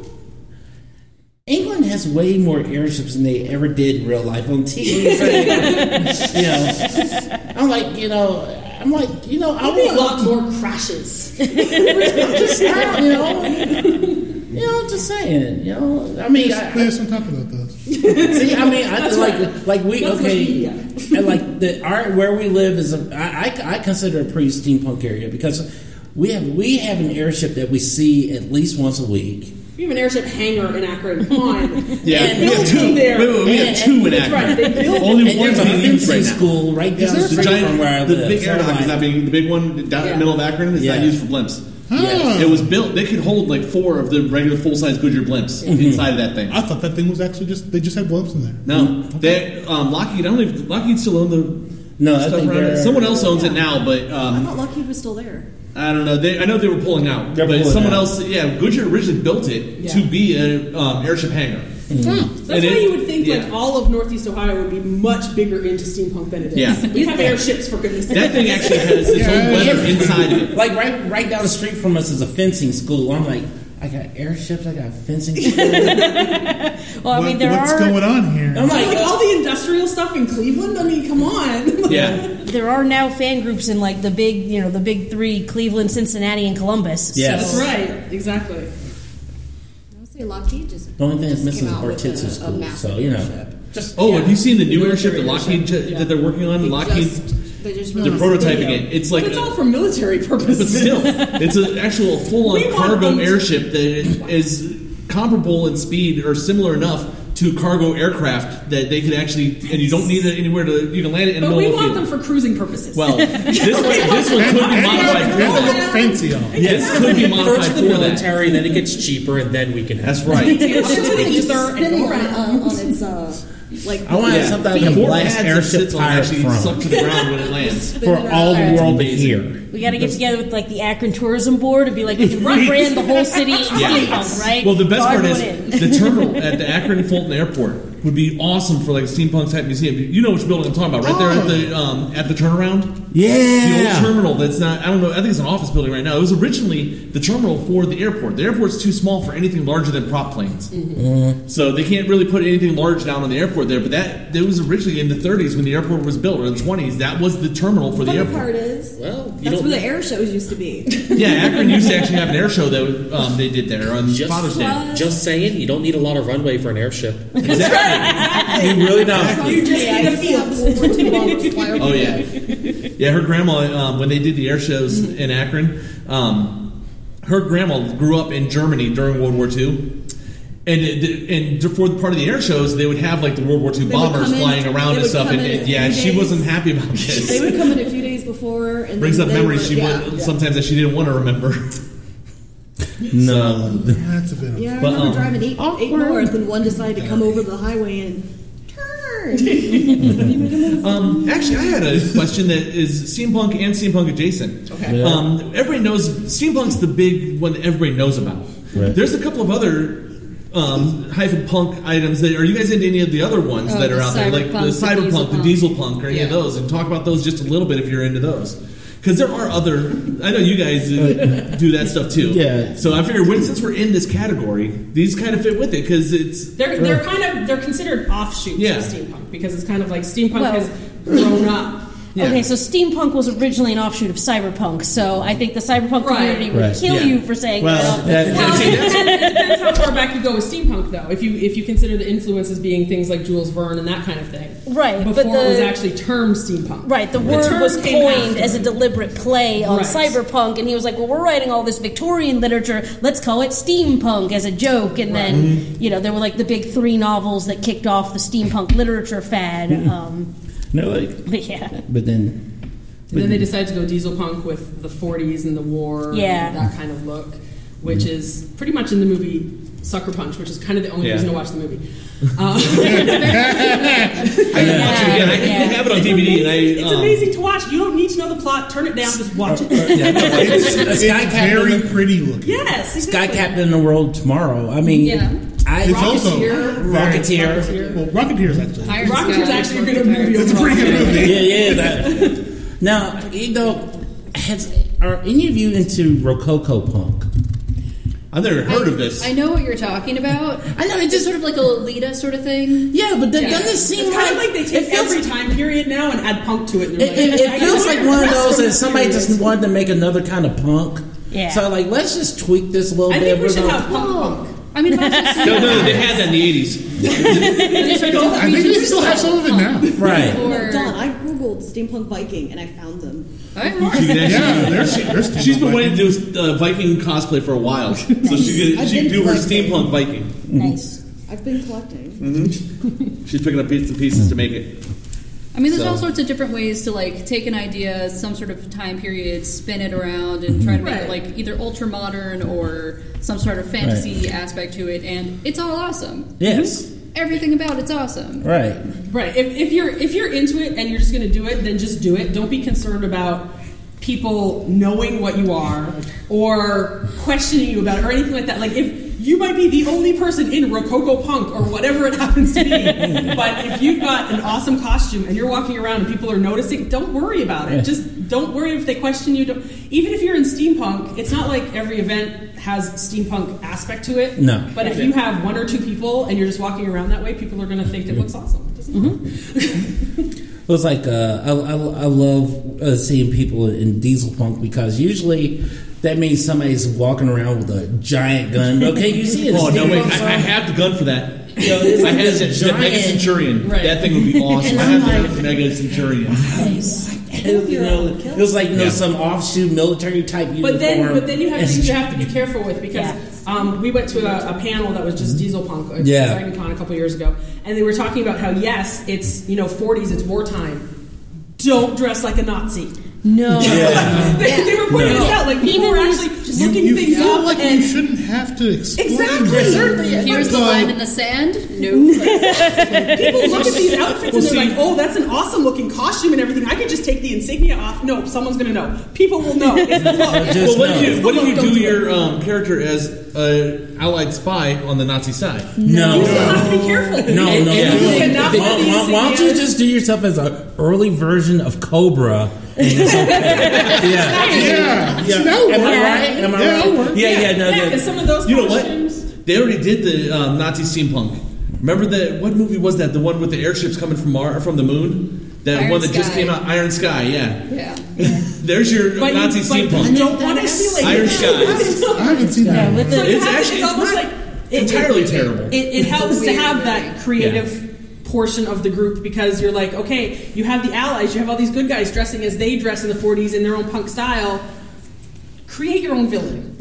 England has way more airships than they ever did in real life on T V. You know, I'm like, you know, I'm like, you know, I There'll be a want lot more crashes. just, I don't, you know, you know, just saying, you know, I mean, I, Play us on top about those. See, I mean, I That's like right. like we That's okay, media. and like the our where we live is a I, I, I consider a pretty steampunk area because we have we have an airship that we see at least once a week. We have an airship hangar in Akron. Come on. Yeah, And we have built two. them there. Wait, wait, we have And- two in That's right, Akron. they built Only And one's there's a being used fencing right now. school right Is down there the a street Giant, from where I the live. big air So, dock is like, not being the big one down in Yeah. the middle of Akron is Yeah. not used for blimps. Ah. It was built. They could hold like four of the regular full size Goodyear blimps inside of that thing. I thought that thing was actually just, they just had blimps in there. No, they um, Lockheed. I don't know if Lockheed still own the. No, I stuff think around it. they're- Someone else owns it now, but I um, thought Lockheed was still there. I don't know. They, I know they were pulling out, They're but pulling someone out. else. Yeah, Goodyear originally built it Yeah. to be an um, airship hangar. That's And why it- you would think yeah. like all of Northeast Ohio would be much bigger into steampunk than it is. Yeah. We have airships for goodness sake. That thing actually has its own weather inside of it. Like right right down the street from us is a fencing school. I'm like, I got airships, I got fencing school. Well, I What- mean, there what's are going on here? I'm like, like all the industrial stuff in Cleveland. I mean, come on. Yeah. there are now fan groups in like the big, you know, the big three: Cleveland, Cincinnati, and Columbus. Yes. So- That's right. Exactly. I would say Lockheed just. the only thing that's just missing came is out with Bartitsu a- a school. massive So you know, airship. just Oh, Yeah. have you seen the new The airship, the military Lockheed airship, j- yeah. that they're working on? They Lockheed. just- they just They're released prototyping video. it. It's like But it's a- all for military purposes. But still, it's an actual full-on We want cargo them to- airship that is comparable in speed or similar enough to cargo aircraft that they could actually, and you don't need it anywhere to, you can land it in the But middle we of the want field. them for cruising purposes. Well, this one, this one could be modified for And they look that. fancy on it. Yes, could be modified First the for that. military, then it gets cheaper, and then we can have That's right. It's just It's they're spinning ignoring on, it. on, on its uh, Like I want to have something I can Four blast pads that airship sits on tires actually from suck to the ground when it lands. for all the world to hear. We got to get together with like the Akron Tourism Board and be like, we can rebrand the whole city in steampunk, right? Well, the best Draw part is everyone in. the terminal at the Akron Fulton Airport would be awesome for like a steampunk type museum. You know which building I'm talking about, right there at the um, at the turnaround. Yeah, the old terminal. That's not. I don't know. I think it's an office building right now. It was originally the terminal for the airport. The airport's too small for anything larger than prop planes, Mm-hmm. so they can't really put anything large down on the airport there. But that it was originally in the thirties when the airport was built, or the twenties. That was the terminal for the The airport. funny part is, Well, you that's don't where the air shows used to be. Yeah, Akron used to actually have an air show that um, they did there on Just, Father's Day. just saying, you don't need a lot of runway for an airship. Exactly. You really don't. You just Yeah, need I a see a field. World War Two long flyer Oh yeah, plane. yeah. Her grandma, um, when they did the air shows in Akron, um, her grandma grew up in Germany during World War Two. And it, and for part of the air shows, they would have like the World War Two They would bombers come in- flying around they and would stuff. come And in a yeah, few she days. wasn't happy about this. They would come in a few days before, and Brings then up they memories would- she yeah, would yeah. sometimes that she didn't want to remember. No. That's a bit. Yeah, I But, remember um, driving eight, eight north, and one decided to come over the highway and turn. Um, actually, I had a question that is steampunk and steampunk adjacent. Okay. Yeah. Um, everybody knows steampunk's the big one that everybody knows about. Right. There's a couple of other um, hyphen punk items that are you guys into any of the other ones Oh, that are the out there, like the cyberpunk, the cyberpunk, the diesel diesel punk, or any Yeah. of those, and talk about those just a little bit if you're into those. Because there are other, I know you guys uh, do that stuff too. Yeah. So I figured, when, since we're in this category, these kind of fit with it because it's They're they're kind of they're considered offshoots Yeah. of steampunk because it's kind of like steampunk Well- has grown up. Yeah. Okay, so steampunk was originally an offshoot of cyberpunk, so I think the cyberpunk Right. community would Right. kill Yeah. you for saying Well, that. that- Well, See, that's- it depends how far back you go with steampunk, though. If you if you consider the influences being things like Jules Verne and that kind of thing, Right, Before but the- it was actually termed steampunk, Right, the The word term was came coined after. as a deliberate play on Right. cyberpunk, and he was like, "Well, we're writing all this Victorian literature. Let's call it steampunk as a joke." And then, Mm-hmm. you know, there were like the big three novels that kicked off the steampunk literature fad. Mm-hmm. Um, No, like, but yeah, but then. And then they decided to go diesel punk with the forties and the war, Yeah. and that kind of look, which is pretty much in the movie Sucker Punch, which is kind of the only Yeah. reason to watch the movie. Um, I can watch it again. I Yeah. have it on D V D, and I it's um, amazing to watch. You don't need to know the plot. Turn it down. Just watch it. It's, A it's sky captain very in the- pretty looking. Yes, Sky exactly. Captain in the World Tomorrow. I mean, Yeah. I It's also Rocketeer. Rocketeer. Well, Rocketeer's actually. Iron Rocketeer's Sky. actually a good movie. It's a pretty good overall. movie. Yeah, yeah. That. Now, you know, has are any of you into Rococo punk? I've never heard of this. I know what you're talking about. I know it's just sort of like a Lolita sort of thing. Yeah, but then Yeah. doesn't it seem It's kind of like they take it feels- every time period now and add punk to it. And It, they're it, like, it I feels know like one of those that wrestling somebody periods. just wanted to make another kind of punk. Yeah. So like, let's just tweak this a little I bit. think we We're should gonna- have punk punk. I mean, that's No, no, they had that in the eighties. I think we still have some of it now. Right. Or Don, I googled steampunk Viking and I found them. Yeah, there's, there's She's been waiting to do uh, Viking cosplay for a while, so she could I've she been could do her collecting. steampunk Viking. nice. I've been collecting. Mm-hmm. She's picking up bits and pieces to make it. I mean, there's So- all sorts of different ways to like take an idea, some sort of time period, spin it around, and try to make it Right. like either ultra modern or some sort of fantasy aspect to it, and it's all awesome. Yes. Everything about it's awesome. Right. Right. If, if you're if you're into it and you're just going to do it, then just do it. Don't be concerned about people knowing what you are or questioning you about it or anything like that. Like if you might be the only person in Rococo punk or whatever it happens to be, but if you've got an awesome costume and you're walking around and people are noticing, don't worry about it. Yeah. Just don't worry if they question you. Don't, even if you're in steampunk, it's not like every event has steampunk aspect to it. No. But if you have one or two people and you're just walking around that way, people are going to think it looks awesome. It doesn't matter. It was like uh, I, I, I love uh, seeing people in diesel punk because usually that means somebody's walking around with a giant gun. Okay, you see it. Oh no, wait! I, I have the gun for that. You know, it's I like had this the, the Mega giant- Centurion. Right. That thing would be awesome. And I I'm have like- the Mega Centurion. It, you know, it was like you know Yeah. some offshoot military type uniform. But then, but then you have And- things you have to be careful with because um, we went to a, a panel that was just diesel punk at Yeah. Dragon Con a couple years ago, and they were talking about how yes, it's you know forties, it's wartime. Don't dress like a Nazi. No. they, they were pointing No. this out. Like people Even were these actually You, looking you things feel up like and you shouldn't have to explain. Exactly. it. Certainly. Here's the But- line in the sand. No. people look at these outfits Well, and see- they're like, "Oh, that's an awesome looking costume and everything. I could just take the insignia off." No, someone's gonna know. People will know. It's the look. Well, what if you, what if you Don't do do your um, character as an allied spy on the Nazi side? No. You still have to be careful. No, And- no, and no. you cannot Why, wear the why- why don't you insignias. just do yourself as an early version of Cobra? And it's okay. Yeah. Yeah. Yeah. That would Am I work. right? Am I Yeah, that would right? work. Yeah, yeah, no, Yeah, yeah. because some of those You know what? costumes. They already did the um, Nazi steampunk. Remember the what movie was that? The one with the airships coming from Mar- from the moon? That Iron one that just Sky. came out, Iron Sky. Yeah. Yeah. There's your But Nazi you, but you steampunk. don't want to see like Iron it. Skies. I haven't seen Yeah, that. with So the, you It's have to- actually- it's it's almost not like it, entirely it, terrible. It, it helps to weird have movie. that creative portion of the group because you're like, okay, you have the allies, you have all these good guys dressing as they dress in the forties in their own punk style. Create your own villain.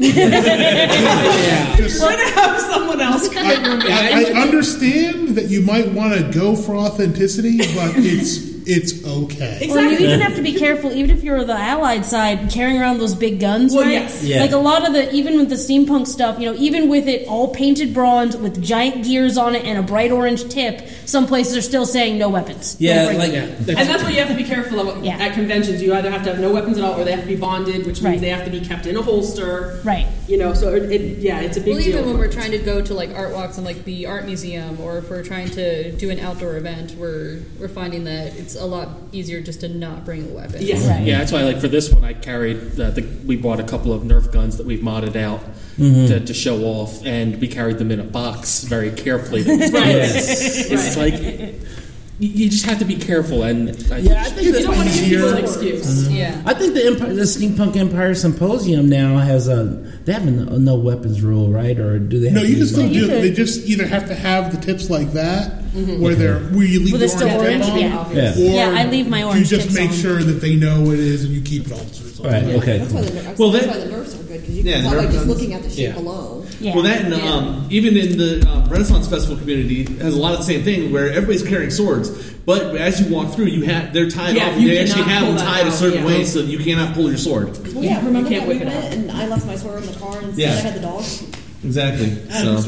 Yeah. You're going to have someone else create your own villain. I, I understand that you might want to go for authenticity, but it's it's okay. Or you even have to be careful, even if you're the Allied side, carrying around those big guns, Well, right? yes. Yeah. Like a lot of the, even with the steampunk stuff, you know, even with it all painted bronze with giant gears on it and a bright orange tip, some places are still saying no weapons. Yeah, Don't bring like them. And that's what you have to be careful of Yeah. at conventions. You either have to have no weapons at all, or they have to be bonded, which means Right. they have to be kept in a holster. Right. You know, so it, it yeah, it's a big Well, deal. even when we're trying to go to like art walks in like the art museum, or if we're trying to do an outdoor event, we're we're finding that it's a lot easier just to not bring a weapon. Yes. Right. Yeah, that's why, like, for this one, I carried, uh, the, we bought a couple of Nerf guns that we've modded out Mm-hmm. to, to show off, and we carried them in a box very carefully. Right. It's, it's like, you, you just have to be careful, and I, Yeah, I think You that's don't want to give people an easier. excuse. Yeah. I think the Empire, the Steampunk Empire Symposium now has a. They have a no, no weapons rule, right? Or do they? Have No, to you can use still like- do it. could. They just either have to have the tips like that, where they're where you leave Well, the they're still orange tip orange, on, yeah. Yeah. or Yeah, I leave my orange You just tips make on. sure that they know what it is, and you keep it altered. Right. Okay. That's why the, ner- Well, that's that- why the nerfs are good because you Yeah, can the tell by Nerf just guns. looking at the shape Yeah. alone. Yeah. Well, that and um, even in the uh, Renaissance Festival community has a lot of the same thing where everybody's carrying swords, but as you walk through, you have they're tied Yeah, off. you They actually cannot have pull them that tied a out, certain yeah. way so that you cannot pull your sword. Well, yeah, You remember can't that we whip it went out. and I left my sword in the car and Yeah. I had the dog. Exactly. So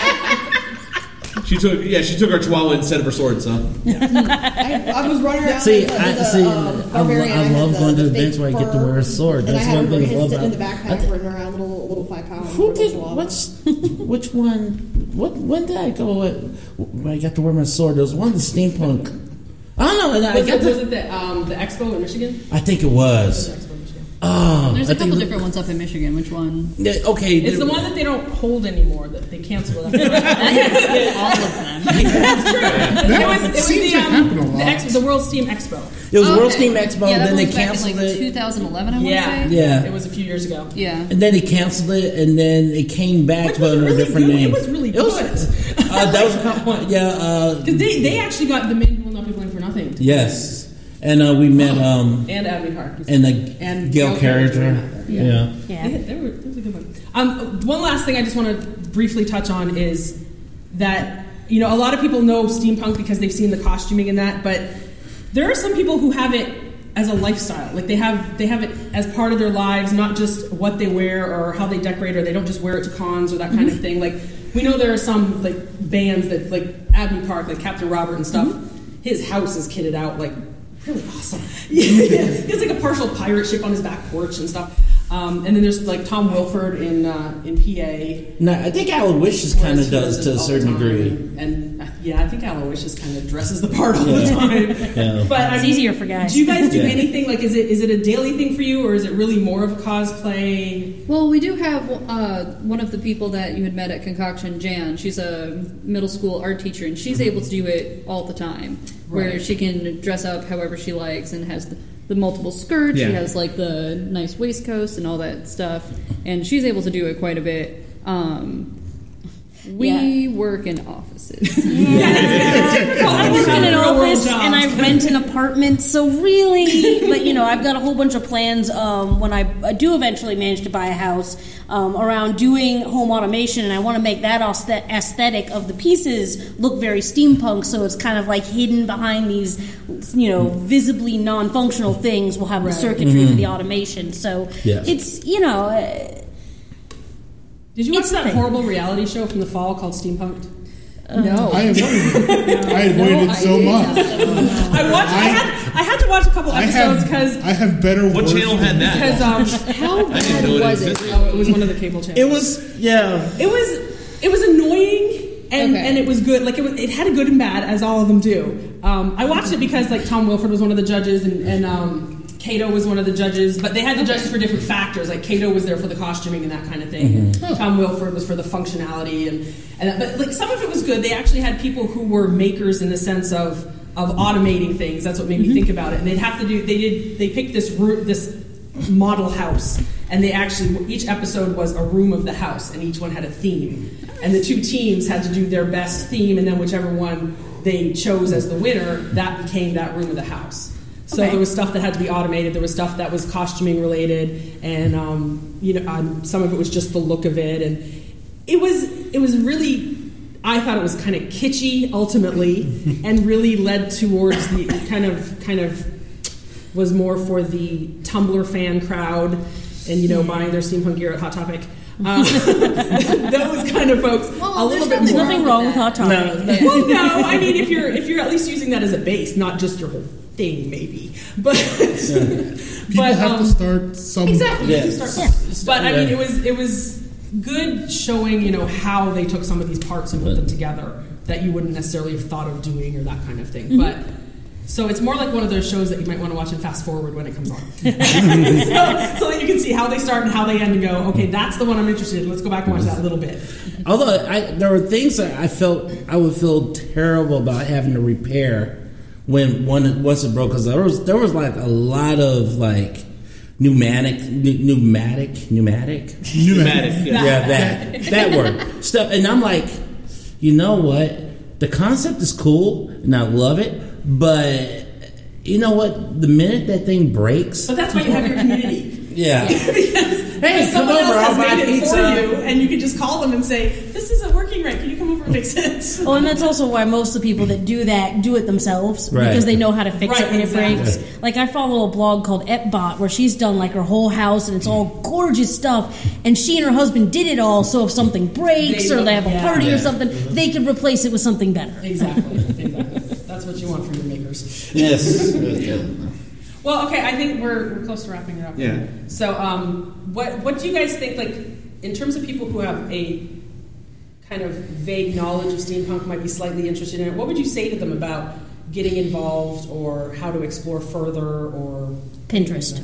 she took yeah she took our Chihuahua instead of her sword. So I, I was running around. See, as a, I, as a, see, um, I, lo- barbarian. I had love the- going to the events fake where I get to fur, wear a sword. And That's I had one him thing I him love sitting in about. the backpack, running around, little little five pound. Who little did? chihuahua. What's which one? What when did I go? With, where I got to wear my sword? There was one the steampunk. I don't know. and I Was got it, was the, it the, um, the expo in Michigan? I think it was. The expo in Michigan. Oh, There's I a think couple it- different ones up in Michigan. Which one? Yeah, okay, It's there- the one that they don't hold anymore. That they canceled. It. All of them. That's true. It was, it was seems the, to happen a um, lot. the, ex, the World Steam Expo. It was Okay. World Steam Expo, Yeah, that then they was back in, canceled like, it. twenty eleven, I want to Yeah, say. Yeah. It was a few years ago. Yeah. And then they canceled it, and then it came back Which but was under really a different good. name. It was really It was- good. uh, that was yeah. Uh, Because they, they actually got the men who will not be blamed for nothing. yes, and uh, we met um And Abney Park. and the And Gail Gail Carriger. Carriger. Yeah. Yeah. They, they were, that was a good one. Um, one last thing I just want to briefly touch on is that, you know, a lot of people know steampunk because they've seen the costuming and that, but there are some people who have it as a lifestyle. Like they have they have it as part of their lives, not just what they wear or how they decorate, or they don't just wear it to cons or that kind of thing. Like we know there are some like bands that like Abney Park, like Captain Robert and stuff. His house is kitted out like really awesome. Yeah, he has like a partial pirate ship on his back porch and stuff. Um, and then there's like Tom Wilford in uh, in P A. No, I think Aloysius kind of does to a certain degree. And uh, yeah, I think Aloysius kind of dresses the part all the Yeah. time. Yeah. But I It's mean, easier for guys. Do you guys do Yeah. anything like is it is it a daily thing for you, or is it really more of a cosplay? Well, we do have uh, one of the people that you had met at Concoction, Jan. She's a middle school art teacher, and she's able to do it all the time, where Right. she can dress up however she likes and has the, the multiple skirts. Yeah. She has like the nice waistcoats and all that stuff, and she's able to do it quite a bit. Um, we work in offices. I work in an Real world office jobs. and I rent an apartment, so really, but you know, I've got a whole bunch of plans um, when I, I do eventually manage to buy a house um, around doing home automation, and I want to make that aesthet- aesthetic of the pieces look very steampunk, so it's kind of like hidden behind these, you know, visibly non-functional things. We'll have the Right. circuitry for Mhm. the automation, so Yes. it's, you know. Uh, Did you watch It's that the- horrible reality show from the fall called Steampunked? No. I avoided it. I avoided it so much. I watched. I, had. I had to watch a couple I episodes have, because I have better. What worse channel had that? because um how I didn't know it was it? existed. Oh, it was one of the cable channels. It was, yeah. It was. It was annoying. And, Okay. and it was good. Like it was, it had a good and bad, as all of them do. Um, I watched it because like Tom Wilford was one of the judges, and, and um, Kato was one of the judges. But they had the judges for different factors. Like Kato was there for the costuming and that kind of thing. Mm-hmm. And Tom Wilford was for the functionality, and, and but like some of it was good. They actually had people who were makers in the sense of of automating things. That's what made me think about it. And they'd have to do. They did. They picked this route. This model house, and they actually each episode was a room of the house, and each one had a theme, and the two teams had to do their best theme, and then whichever one they chose as the winner, that became that room of the house. So Okay. there was stuff that had to be automated, there was stuff that was costuming related, and um, you know um, some of it was just the look of it, and it was it was really, I thought it was kind of kitschy ultimately, and really led towards the kind of kind of was more for the Tumblr fan crowd, and you know buying their steampunk gear at Hot Topic. Uh, those kind of folks. Well, a little there's bit There's more. nothing wrong with Hot Topic. No. Well, no, I mean if you're if you're at least using that as a base, not just your whole thing, maybe. But People but, have um, to start some. exactly. Yeah. you start- But I mean, it was it was good showing you know how they took some of these parts and put them together that you wouldn't necessarily have thought of doing or that kind of thing. But so it's more like one of those shows that you might want to watch and fast forward when it comes on, so, so that you can see how they start and how they end and go. Okay, that's the one I'm interested in. Let's go back and watch that a little bit. Although I, there were things that I felt I would feel terrible about having to repair when one once it broke, because there was there was like a lot of like pneumatic pneu- pneumatic pneumatic Pneumatic, yeah. yeah that that word stuff, and I'm like, you know what, the concept is cool and I love it, but you know what, the minute that thing breaks, But that's why you have your community. yeah. because Hey, come someone over, else I'll has buy made it pizza. for you, and you can just call them and say, "This isn't working right. Can you come over and fix it?" Oh, and that's also why most of the people that do that do it themselves Right. because they know how to fix Right, it when exactly. it breaks. Like I follow a blog called Epbot where she's done like her whole house and it's all gorgeous stuff. And she and her husband did it all, so if something breaks They or they have a yeah. party Yeah. or something, they could replace it with something better. Exactly. Exactly. That's what you want from your makers. Yes. Well, okay. I think we're, we're close to wrapping it up. Yeah. So, um, what what do you guys think? Like, in terms of people who have a kind of vague knowledge of steampunk, might be slightly interested in it. What would you say to them about getting involved, or how to explore further, or Pinterest.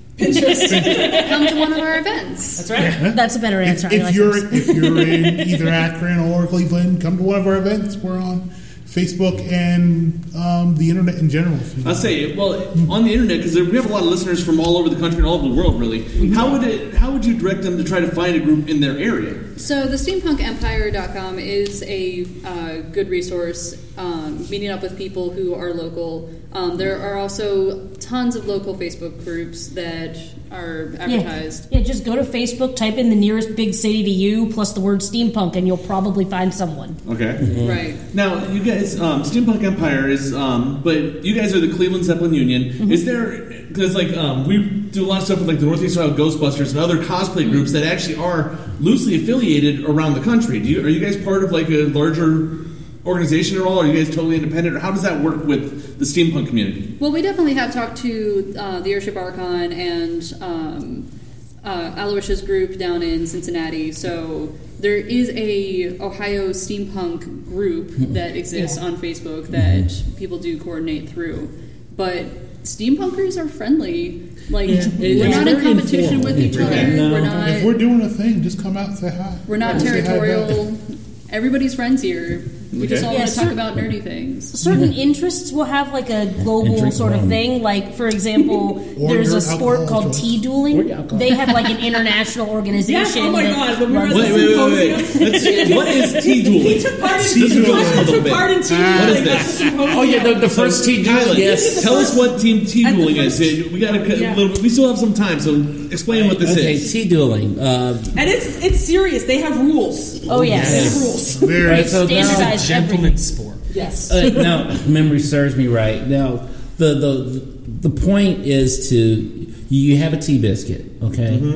Pinterest? Come to one of our events. That's right. That's a better answer. If, I if like you're this. if you're in either Akron or Cleveland, come to one of our events. We're on Facebook and um, the internet in general. I'll say, well, on the internet, because we have a lot of listeners from all over the country and all over the world, really. How would it? How would you direct them to try to find a group in their area? So the steampunk empire dot com is a uh, good resource, um, meeting up with people who are local. Um, there are also tons of local Facebook groups that are advertised. Yeah. yeah, just go to Facebook, type in the nearest big city to you, plus the word steampunk, and you'll probably find someone. Okay. Right. Now, you guys, um, Steampunk Empire is, um, but you guys are the Cleveland Zeppelin Union. Mm-hmm. Is there, because like um, we do a lot of stuff with like the Northeast Ohio Ghostbusters and other cosplay Mm-hmm. groups that actually are loosely affiliated around the country. Do you, are you guys part of like a larger organization at all? Are you guys totally independent, or how does that work with the steampunk community? Well, we definitely have talked to uh, the Airship Archon and um, uh, Aloysius group down in Cincinnati. So there is a Ohio steampunk group that exists Yeah. on Facebook that people do coordinate through. But steampunkers are friendly. Like Yeah. we're It's not in very competition informal. with each other. Right. No. We're not. If we're doing a thing, just come out and say hi. We're not Say hi back. territorial. Everybody's friends here. We just Okay. all Yeah, want to talk cer- about nerdy things. Certain interests will have like a global drink sort of rum. thing. Like, for example, Or there's your a sport alcohol called choice. tea Or dueling. your alcohol. They have like an international organization. Yes, oh my that God, when we were runs at Wait, the wait, wait, wait. symposium. Let's- what is tea dueling? He took part in Tea tea dueling. dueling. Let's He go took a little part in bit. tea What dueling is at this? the symposium. Oh yeah, the, the first tea duel. Kylan, Yes. tell us what team tea At the dueling is. first- We got a Yeah. little. We still have some time, so explain what this Okay, is. tea dueling. Uh, And it's it's serious. They have rules. Oh yes, They have rules. Very Right, so now- standardized everything. Gentleman's sport. Yes. uh, now, memory serves me right. Now, the the the point is to you have a tea biscuit, okay?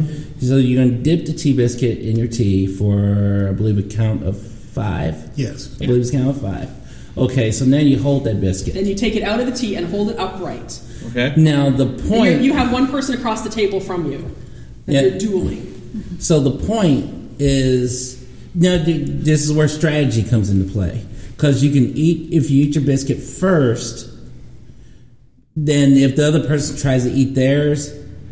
So you're going to dip the tea biscuit in your tea for, I believe, a count of five. Yes. I believe it's a count of five. Okay, so then you hold that biscuit. Then you take it out of the tea and hold it upright. Okay. Now the And point. You, you have one person across the table from you that Yeah. you're dueling. So the point is, now th- this is where strategy comes into play, because you can eat if you eat your biscuit first. Then if the other person tries to eat theirs,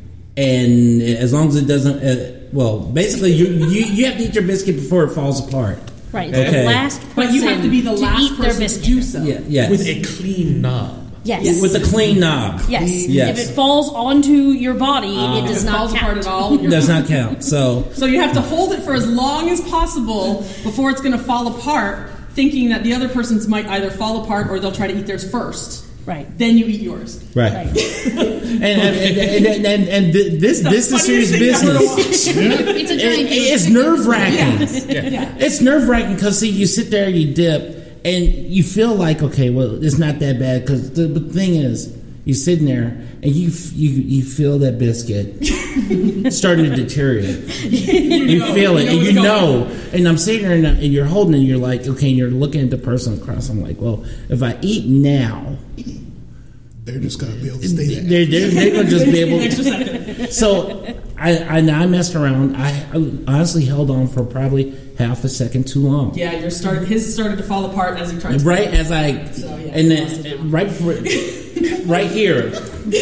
and as long as it doesn't, uh, well, basically you, you you have to eat your biscuit before it falls apart. Right. Okay. The last person But you have to be the to last eat their person to biscuit. do so. Yeah. Yes. With a clean knob. Yes. With a clean knob. Yes. Yes. If it falls onto your body, it does If it not falls count. apart at all, you're Does fine. not count. So So you have to hold it for as long as possible before it's going to fall apart, thinking that the other person's might either fall apart or they'll try to eat theirs first. Right. Then you eat yours. right. and, and, and, and, and, and th- this this is serious funniest thing ever to business. It's a giant. It- it's nerve wracking. Yeah. Yeah. It's nerve wracking because see, you sit there, you dip, and you feel like okay, well, it's not that bad. Because the, the thing is, you're sitting there and you f- you you feel that biscuit starting to deteriorate. You feel it, and you know. And I'm sitting there, and, and you're holding it. And you're like, okay, and you're looking at the person across. I'm like, well, if I eat now, They're just going to be able to stay there. they're, they're, they're going to just be able. Extra second. So I, I I messed around. I honestly held on for probably half a second too long. Yeah, your start. His started to fall apart as he tried to. Right as I, So, yeah, and lost then right before, right here. And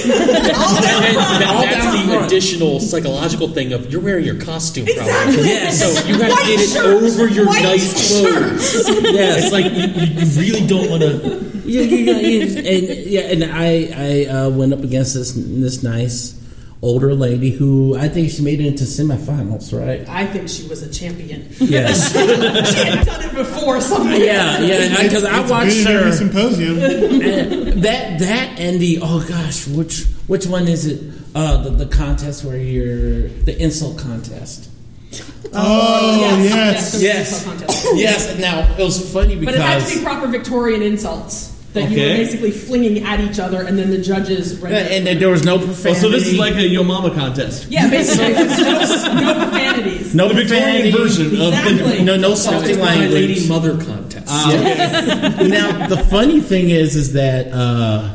that, that's the additional psychological thing of you're wearing your costume, probably. Yes. So you have White to get it shirt, over your white nice clothes. Yes. It's like you, you you really don't want to. Yeah, yeah, yeah, and yeah, and I I uh, went up against this this nice older lady who I think she made it into semifinals, right? I think she was a champion. Yes. She had done it before somewhere. Yeah, yeah, because I It's watched been in her. every symposium. And that that and the oh gosh, which which one is it? Uh, the, the contest where you're the insult contest. Oh, yes. the Yes. insult contest. Yes. Now it was funny But it had to be because proper Victorian insults that you were Okay. basically flinging at each other, and then the judges read it. and then there was no Oh, profanity. so this is like a Yo Mama contest. Yeah, basically, no, no profanities. no The Victorian profanity, version of Exactly. no no It's salty my lady language. mother contest. Now the funny thing is, is that uh,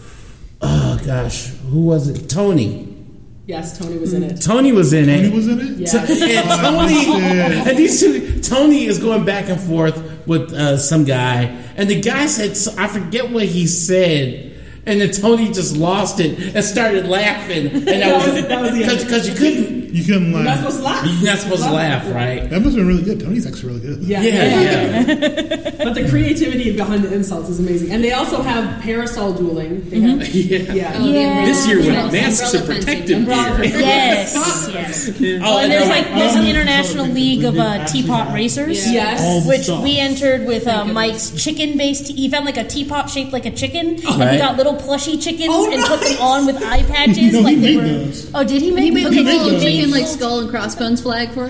oh gosh, who was it? Tony. Yes, Tony was in it. Tony was in it. Tony was in it? Yeah. So- and Tony, and these two, Tony is going back and forth with uh, some guy, and the guy said, so I forget what he said, and then Tony just lost it and started laughing, and that, That was was- that was the end. because you couldn't, You couldn't You're not laugh. supposed to laugh. you're not supposed to laugh, right? That must have been really good. Tony's actually really good. Yeah, Yeah, yeah. But the creativity behind the insults is amazing. And they also have parasol dueling. They have, Yeah. yeah. Oh, the Yeah. umbrella- This year with umbrella masks and fencing. protective Umbrella gear. fencing. Yes. yes. Oh, and there's no, like there's an international league of uh, teapot racers. Yes. All the Which stuff. we entered with uh, Mike's chicken-based. He found like a teapot shaped like a chicken, and Right. he got little plushy chickens Oh, and nice. put them on with eye patches. No, he like they made were. those. Oh, did he make? He made okay, the little he made chicken like little- skull and crossbones flag for it.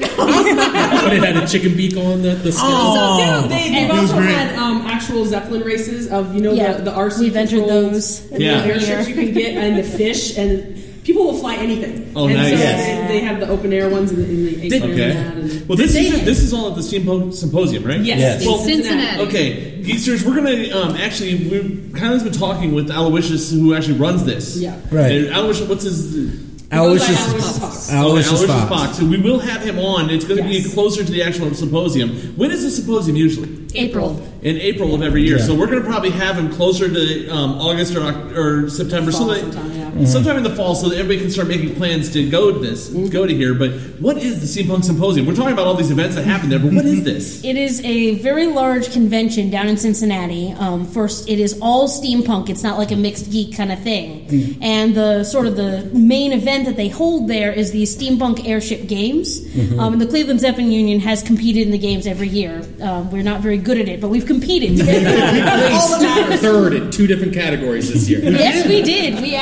But it had a chicken beak on the, the skin. Oh. Yeah, they, they've And- also great. had um, actual Zeppelin races of, you know, Yeah, the, the R C we've entered controlled those. Yeah. airships you can get, and the fish, and people will fly anything. Oh, and nice. So Yes. they, they have the open air ones in the, in the Did- atrium Okay. and that, and- Well, this is this is all at the Steampunk Symposium, right? Yes, Yes. in Well, Cincinnati. Okay, Geeksters, we're gonna um, actually we've kind of been talking with Aloysius, who actually runs this. Yeah. Right. And Aloysius, what's his? Aloysius, Aloysius Fox. Aloysius Oh, Fox. So we will have him on. It's going to Yes. be closer to the actual symposium. When is the symposium usually? April. In April of every year. Yeah. So we're going to probably have him closer to um, August or, Oct- or September. Fall so that, sometime, yeah. Mm-hmm. sometime in the fall, so that everybody can start making plans to go to this, Mm-hmm. go to here. But what is the Steampunk Symposium? We're talking about all these events that happen there, but what is this? It is a very large convention down in Cincinnati. Um, first, it is all steampunk. It's not like a mixed geek kind of thing. Mm. And the sort of the main event that they hold there is the Steampunk Airship Games. Mm-hmm. Um, and the Cleveland Zeppelin Union has competed in the games every year. Um, we're not very good at it, but we've competed. Placed third in two different categories this year. Yes, we did. We actually won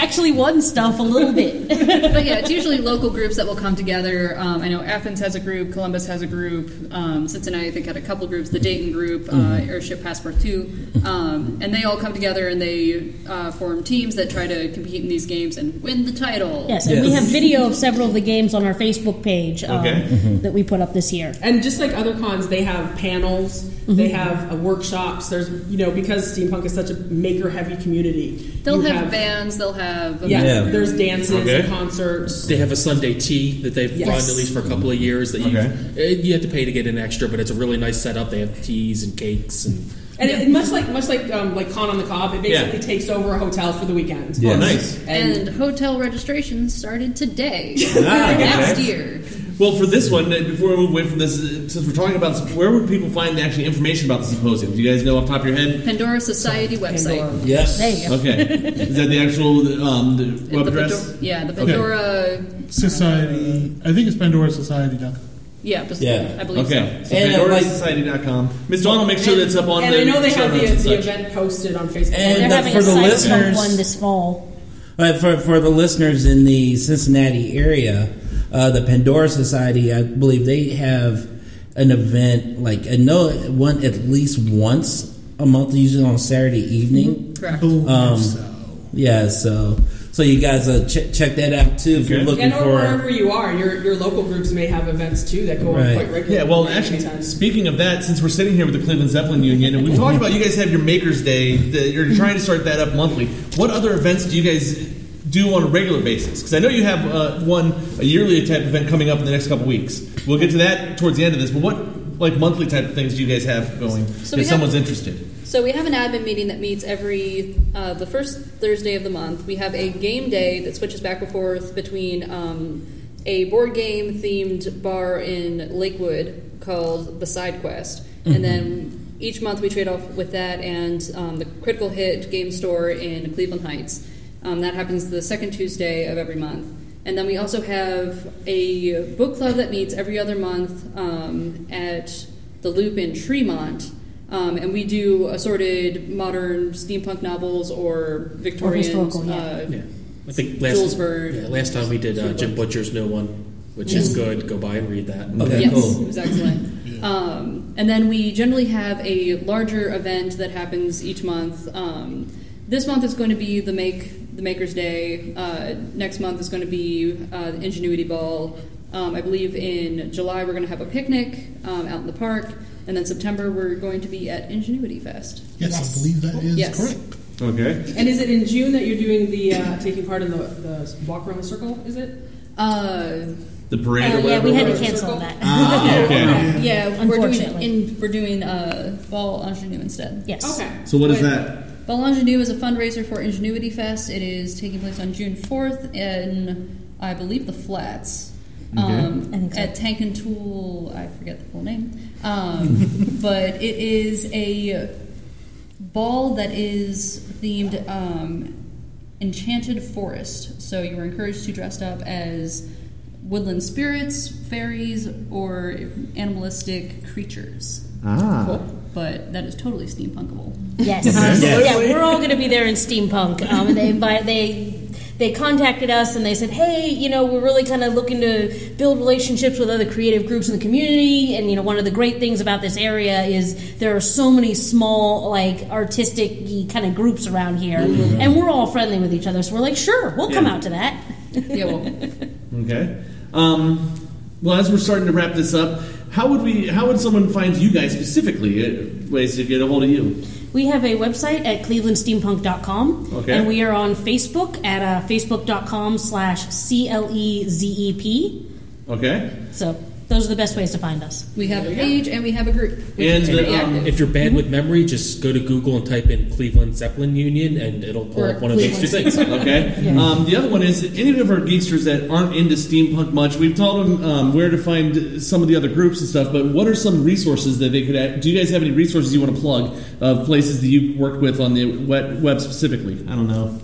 fun stuff a little bit. But yeah, it's usually local groups that will come together. Um, I know Athens has a group, Columbus has a group, um, Cincinnati I think had a couple groups, the Dayton group, Mm-hmm. uh, Airship Passport two, um, and they all come together and they uh, form teams that try to compete in these games and win the title. Yes, and we have video of several of the games on our Facebook page um, Okay. mm-hmm. that we put up this year. And just like other cons, they have panels, Mm-hmm. they have uh, workshops. There's, you know, because steampunk is such a maker-heavy community. They'll you have, bands, they'll have... Yeah, Yeah. there's dances, Okay. concerts. They have a Sunday tea that they've Yes. run at least for a couple of years. That you Okay. you have to pay to get in extra, but it's a really nice setup. They have teas and cakes and. And it, much like much like um, like Con on the Cob, it basically Yeah. takes over a hotel for the weekend. Yeah. Oh, nice. And, hotel registration started today. Ah, okay. Next year. Well, for this one, uh, before we move away from this, uh, since we're talking about this, where would people find actually information about the symposium? Do you guys know off the top of your head? Pandora Society website. Yes. There you go. Okay. Is that the actual um, the web The address? Pandora- yeah, the Okay. Pandora... Society. I think it's Pandora Society dot com. Yeah, just, Yeah. I believe okay. so. So Pandora Society dot com. Miz Dawn will make sure that's up on and the I know they show have the, notes and the such. event posted on Facebook. And, They're uh, having for a the cyberpunk listeners- one this fall. Uh, for for the listeners in the Cincinnati area, uh, the Pandora Society, I believe they have an event like I know one at least once a month, usually on Saturday evening. Correct. Um, yeah, so so you guys uh, ch- check that out too if you're looking and or for. wherever you are, your your local groups may have events too that go on Right. quite regularly. Yeah, well, actually, speaking of that, since we're sitting here with the Cleveland Zeppelin Union, and we've talked about you guys have your Makers Day, that you're trying to start that up monthly. What other events do you guys do on a regular basis? Because I know you have uh, one, a yearly type event coming up in the next couple weeks. We'll get to that towards the end of this, but what like monthly type of things do you guys have going So we if have- someone's interested? So we have an admin meeting that meets every uh, the first Thursday of the month. We have a game day that switches back and forth between um, a board game themed bar in Lakewood called the Side Quest, Mhm. and then each month we trade off with that and um, the Critical Hit game store in Cleveland Heights. Um, that happens the second Tuesday of every month. And then we also have a book club that meets every other month um, at the Loop in Tremont. Um, and we do assorted modern steampunk novels or Victorian. historical, yeah. uh, Yeah. I think last, Jules Verne. yeah, last time we did uh, Jim Butcher's new one, which Yes. is good. Go by and read that. yes, it was excellent. Um, and then we generally have a larger event that happens each month. Um, this month is going to be the Make the Maker's Day. Uh, next month is going to be uh, the Ingenuity Ball. Um, I believe in July we're going to have a picnic um, out in the park, and then September we're going to be at Ingenuity Fest. Yes, I believe that is Yes. correct. Okay. And is it in June that you're doing the uh, taking part in the, the walk around the circle? Is it? Uh, The parade Uh, or yeah, whatever? we had to it was? cancel that. Ah, okay. Yeah, we're doing Unfortunately. in, we're doing uh, Ball Ingenue instead. Yes. Okay. So what is But that? Ball Ingenue is a fundraiser for Ingenuity Fest. It is taking place on June fourth in, I believe, the Flats. Um, I think so. At Tank and Tool, I forget the full name. Um, but it is a ball that is themed um, Enchanted Forest. So you are encouraged to dress up as woodland spirits, fairies, or animalistic creatures. Ah. Cool. But that is totally steampunkable. Yes. Yeah, we're all going to be there in steampunk. Um, and they invite, they they contacted us and they said, hey, you know, we're really kind of looking to build relationships with other creative groups in the community. And, you know, one of the great things about this area is there are so many small, like, artistic kind of groups around here. Mm-hmm. And we're all friendly with each other. So we're like, sure, we'll come Yeah. out to that. Yeah, well, Okay. Um, well, as we're starting to wrap this up, how would we? How would someone find you guys specifically? Uh, ways to get a hold of you? We have a website at cleveland steampunk dot com. Okay. And we are on Facebook at uh, facebook.com slash C L E Z E P. Okay. So those are the best ways to find us. we have a page and we have a group. which And is pretty uh, active. if you're bad with memory, just go to Google and type in Cleveland Zeppelin Union, and it'll pull Or up one of those two Cleveland. things. Okay. Yeah. Um, the other one is any of our geeksters that aren't into steampunk much. We've told them um, where to find some of the other groups and stuff. But what are some resources that they could? Add? Do you guys have any resources you want to plug of places that you've worked with on the web, web specifically? I don't know.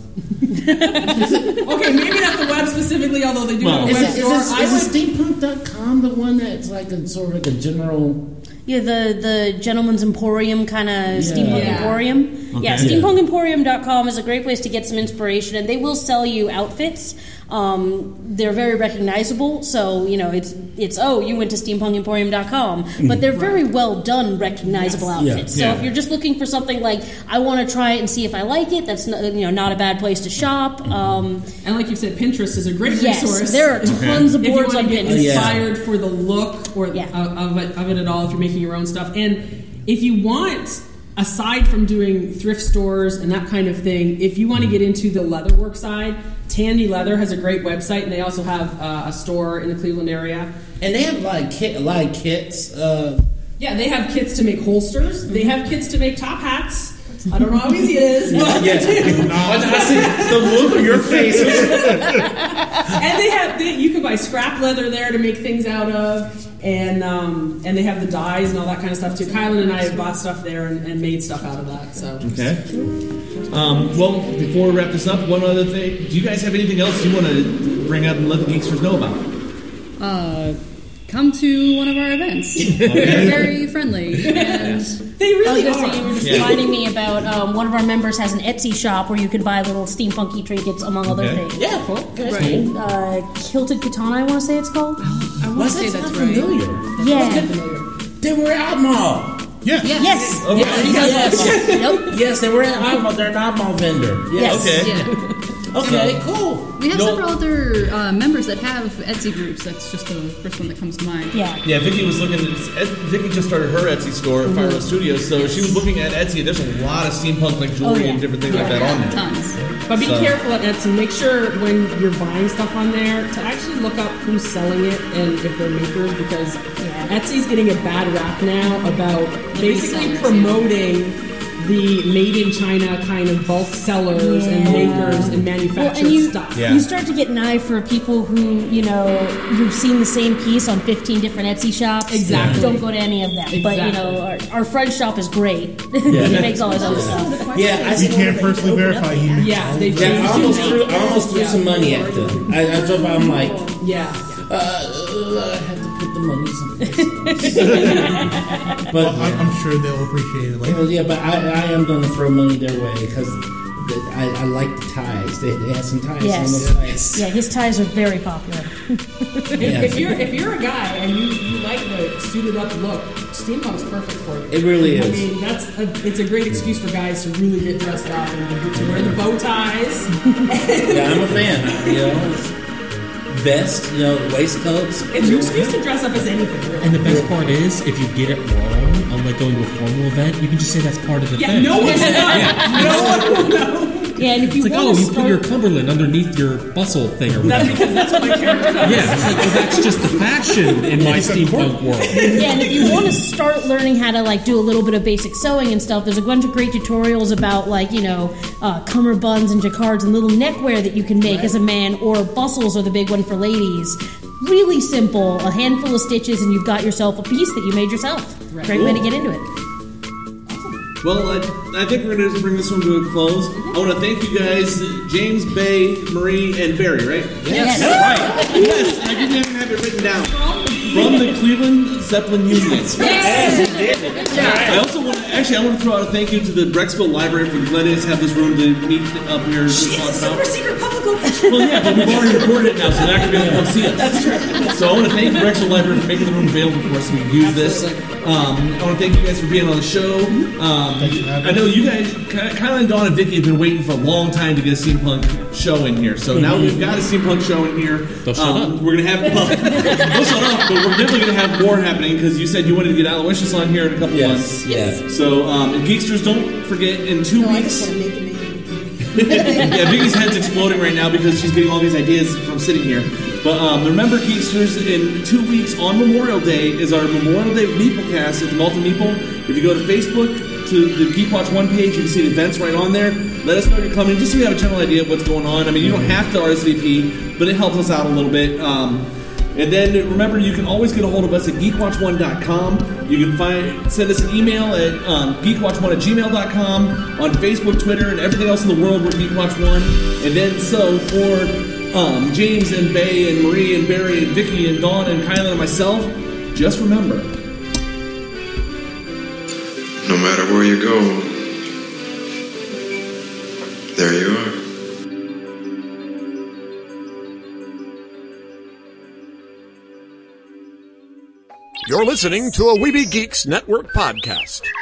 Okay, maybe not the web specifically, although they do Well, have a Is web it, store. is, I it, is would- it steampunk dot com the one that's like a sort of like a general Yeah, the, the Gentleman's Emporium kind of Yeah. steampunk Yeah. emporium. Okay. Yeah, steampunk emporium dot com is a great place to get some inspiration, and they will sell you outfits. Um, they're very recognizable, so you know it's it's oh you went to steampunk emporium dot com, but they're very well done, recognizable Yes. outfits. Yeah. So Yeah. if you're just looking for something like I want to try it and see if I like it, that's not, you know not a bad place to shop. Um, And like you said, Pinterest is a great Yes, resource. there are tons of If you boards wanna on get Pinterest. inspired for the look or Yeah. of, of, it, of it at all, if you're making your own stuff. And if you want, aside from doing thrift stores and that kind of thing, if you want to get into the leatherwork side, Tandy Leather has a great website, and they also have uh, a store in the Cleveland area. And they have like kit, a lot of kits. Uh, Yeah, they have kits to make holsters. They have kits to make top hats. I don't know how easy it is, but yeah. they do. I see the look on your face. And they have they, you can buy scrap leather there to make things out of, and um, and they have the dyes and all that kind of stuff too. Kylan and I have bought stuff there and, and made stuff out of that. So Okay. Um, well, before we wrap this up, one other thing. Do you guys have anything else you want to bring up and let the Geeksters know about? Uh, come to one of our events. They're very friendly. And they really I was gonna are. say, you were just Yeah. reminding me about um, one of our members has an Etsy shop where you could buy little steampunky trinkets among other Okay. things. Yeah, cool. It's Right. called, uh, Kilted Katana, I want to say it's called. I want to say that's not right. familiar. Yeah. They were at Outmall. Yeah. Yes. Yes. Okay. Yes. Yep. Yes, they were at Outmall. They're an Outmall vendor. Yes. Okay. Yeah. Okay, cool. We have No. several other uh, members that have Etsy groups. That's just the first one that comes to mind. Yeah. Yeah, Vicky was looking. At, Vicky just started her Etsy store at Fire Road Studios, so she was looking at Etsy. There's a lot of steampunk like jewelry Oh, yeah. and different things like that on there. Tons. But be So- careful at Etsy. Make sure when you're buying stuff on there to actually look up who's selling it and if they're makers, because Yeah. Etsy's getting a bad rap now about basically Resellers, promoting the made in China kind of bulk sellers and Yeah. makers and Well, manufactured and you, stuff. Yeah. you start to get an eye for people who, you know, you've seen the same piece on fifteen different Etsy shops. Exactly. Don't go to any of them. But, you Exactly. know, our, our friend's shop is great. he makes all his own stuff. Yeah, I You can't personally verify he makes Yeah, all they of do. it. Yeah, I almost threw, I almost threw Yeah. some money at them. I, I drove by, I'm like, Yeah. uh, uh, I have to put the money someplace else. But Well, I'm, I'm sure they'll appreciate it later. well, yeah, but I, I am going to throw money their way because I, I like the ties. They, they have some ties Yes. on the ties. Yeah, his ties are very popular. If, Yeah. if you're if you're a guy and you, you like the suited up look, steampunk's perfect for you. It really I is. mean, that's a, it's a great excuse for guys to really get dressed up and to wear the bow ties. Yeah, I'm a fan. You know, vest, you know, waistcoats. It's your excuse to dress up as anything. Really. And the best part is, if you get it wrong, on like going to a formal event, you can just say that's part of the Yeah, thing. no one's no one will know. Yeah, and if you It's like, want oh, to you start... put your Cumberland underneath your bustle thing or That's whatever. because that's what my character does. Yeah, it's like, well, that's just the fashion in my steampunk world. Yeah, and if you want to start learning how to like do a little bit of basic sewing and stuff, there's a bunch of great tutorials about like you know uh, cummerbunds and jacquards and little neckwear that you can make as a man, or bustles are the big one for ladies. Really simple, a handful of stitches, and you've got yourself a piece that you made yourself. Right. Great way to get into it. Well, I, I think we're going to bring this one to a close. I want to thank you guys, James, Bay, Marie, and Barry, right? Yes. That's right. Yes, I didn't even have it written down. From the Cleveland Zeppelin Union. Yes. I also want to, actually, I want to throw out a thank you to the Brexville Library for letting us have this room to meet up here and talk about. secret public location. Well, yeah, but we've already recorded it now, so they're not going to be able to come see us. That's true. So I want to thank the Brexville Library for making the room available for us so we can use this. Um, I want to thank you guys for being on the show. Um, I know you guys, Ky- Kyle and Dawn and Vicky have been waiting for a long time to get a steampunk show in here. So now we've got a steampunk show in here. They'll shut Um, up. We're going to have, well, they'll shut up, but we're definitely going to have more happening because you said you wanted to get Aloysius on here in a couple Yes, months. yes. So, um, and Geeksters, don't forget, in two No, I weeks. just want to make it, make it, Yeah, Vicky's head's exploding right now because she's getting all these ideas from sitting here. But um, remember, Geeksters, in two weeks on Memorial Day is our Memorial Day Meeplecast at the Malta Meeple. If you go to Facebook, to the Geek Watch One page, you can see the events right on there. Let us know you're coming, just so we have a general idea of what's going on. I mean, you don't have to R S V P, but it helps us out a little bit. Um, and then remember, you can always get a hold of us at geek watch one dot com. You can find send us an email at um, geek watch one at gmail dot com. On Facebook, Twitter, and everything else in the world, we're Geek Watch One. And then so for um, James and Bay and Marie and Barry and Vicky and Dawn and Kylan and myself, just remember, No matter where you go, there you are. You're listening to a Weeby Geeks Network podcast.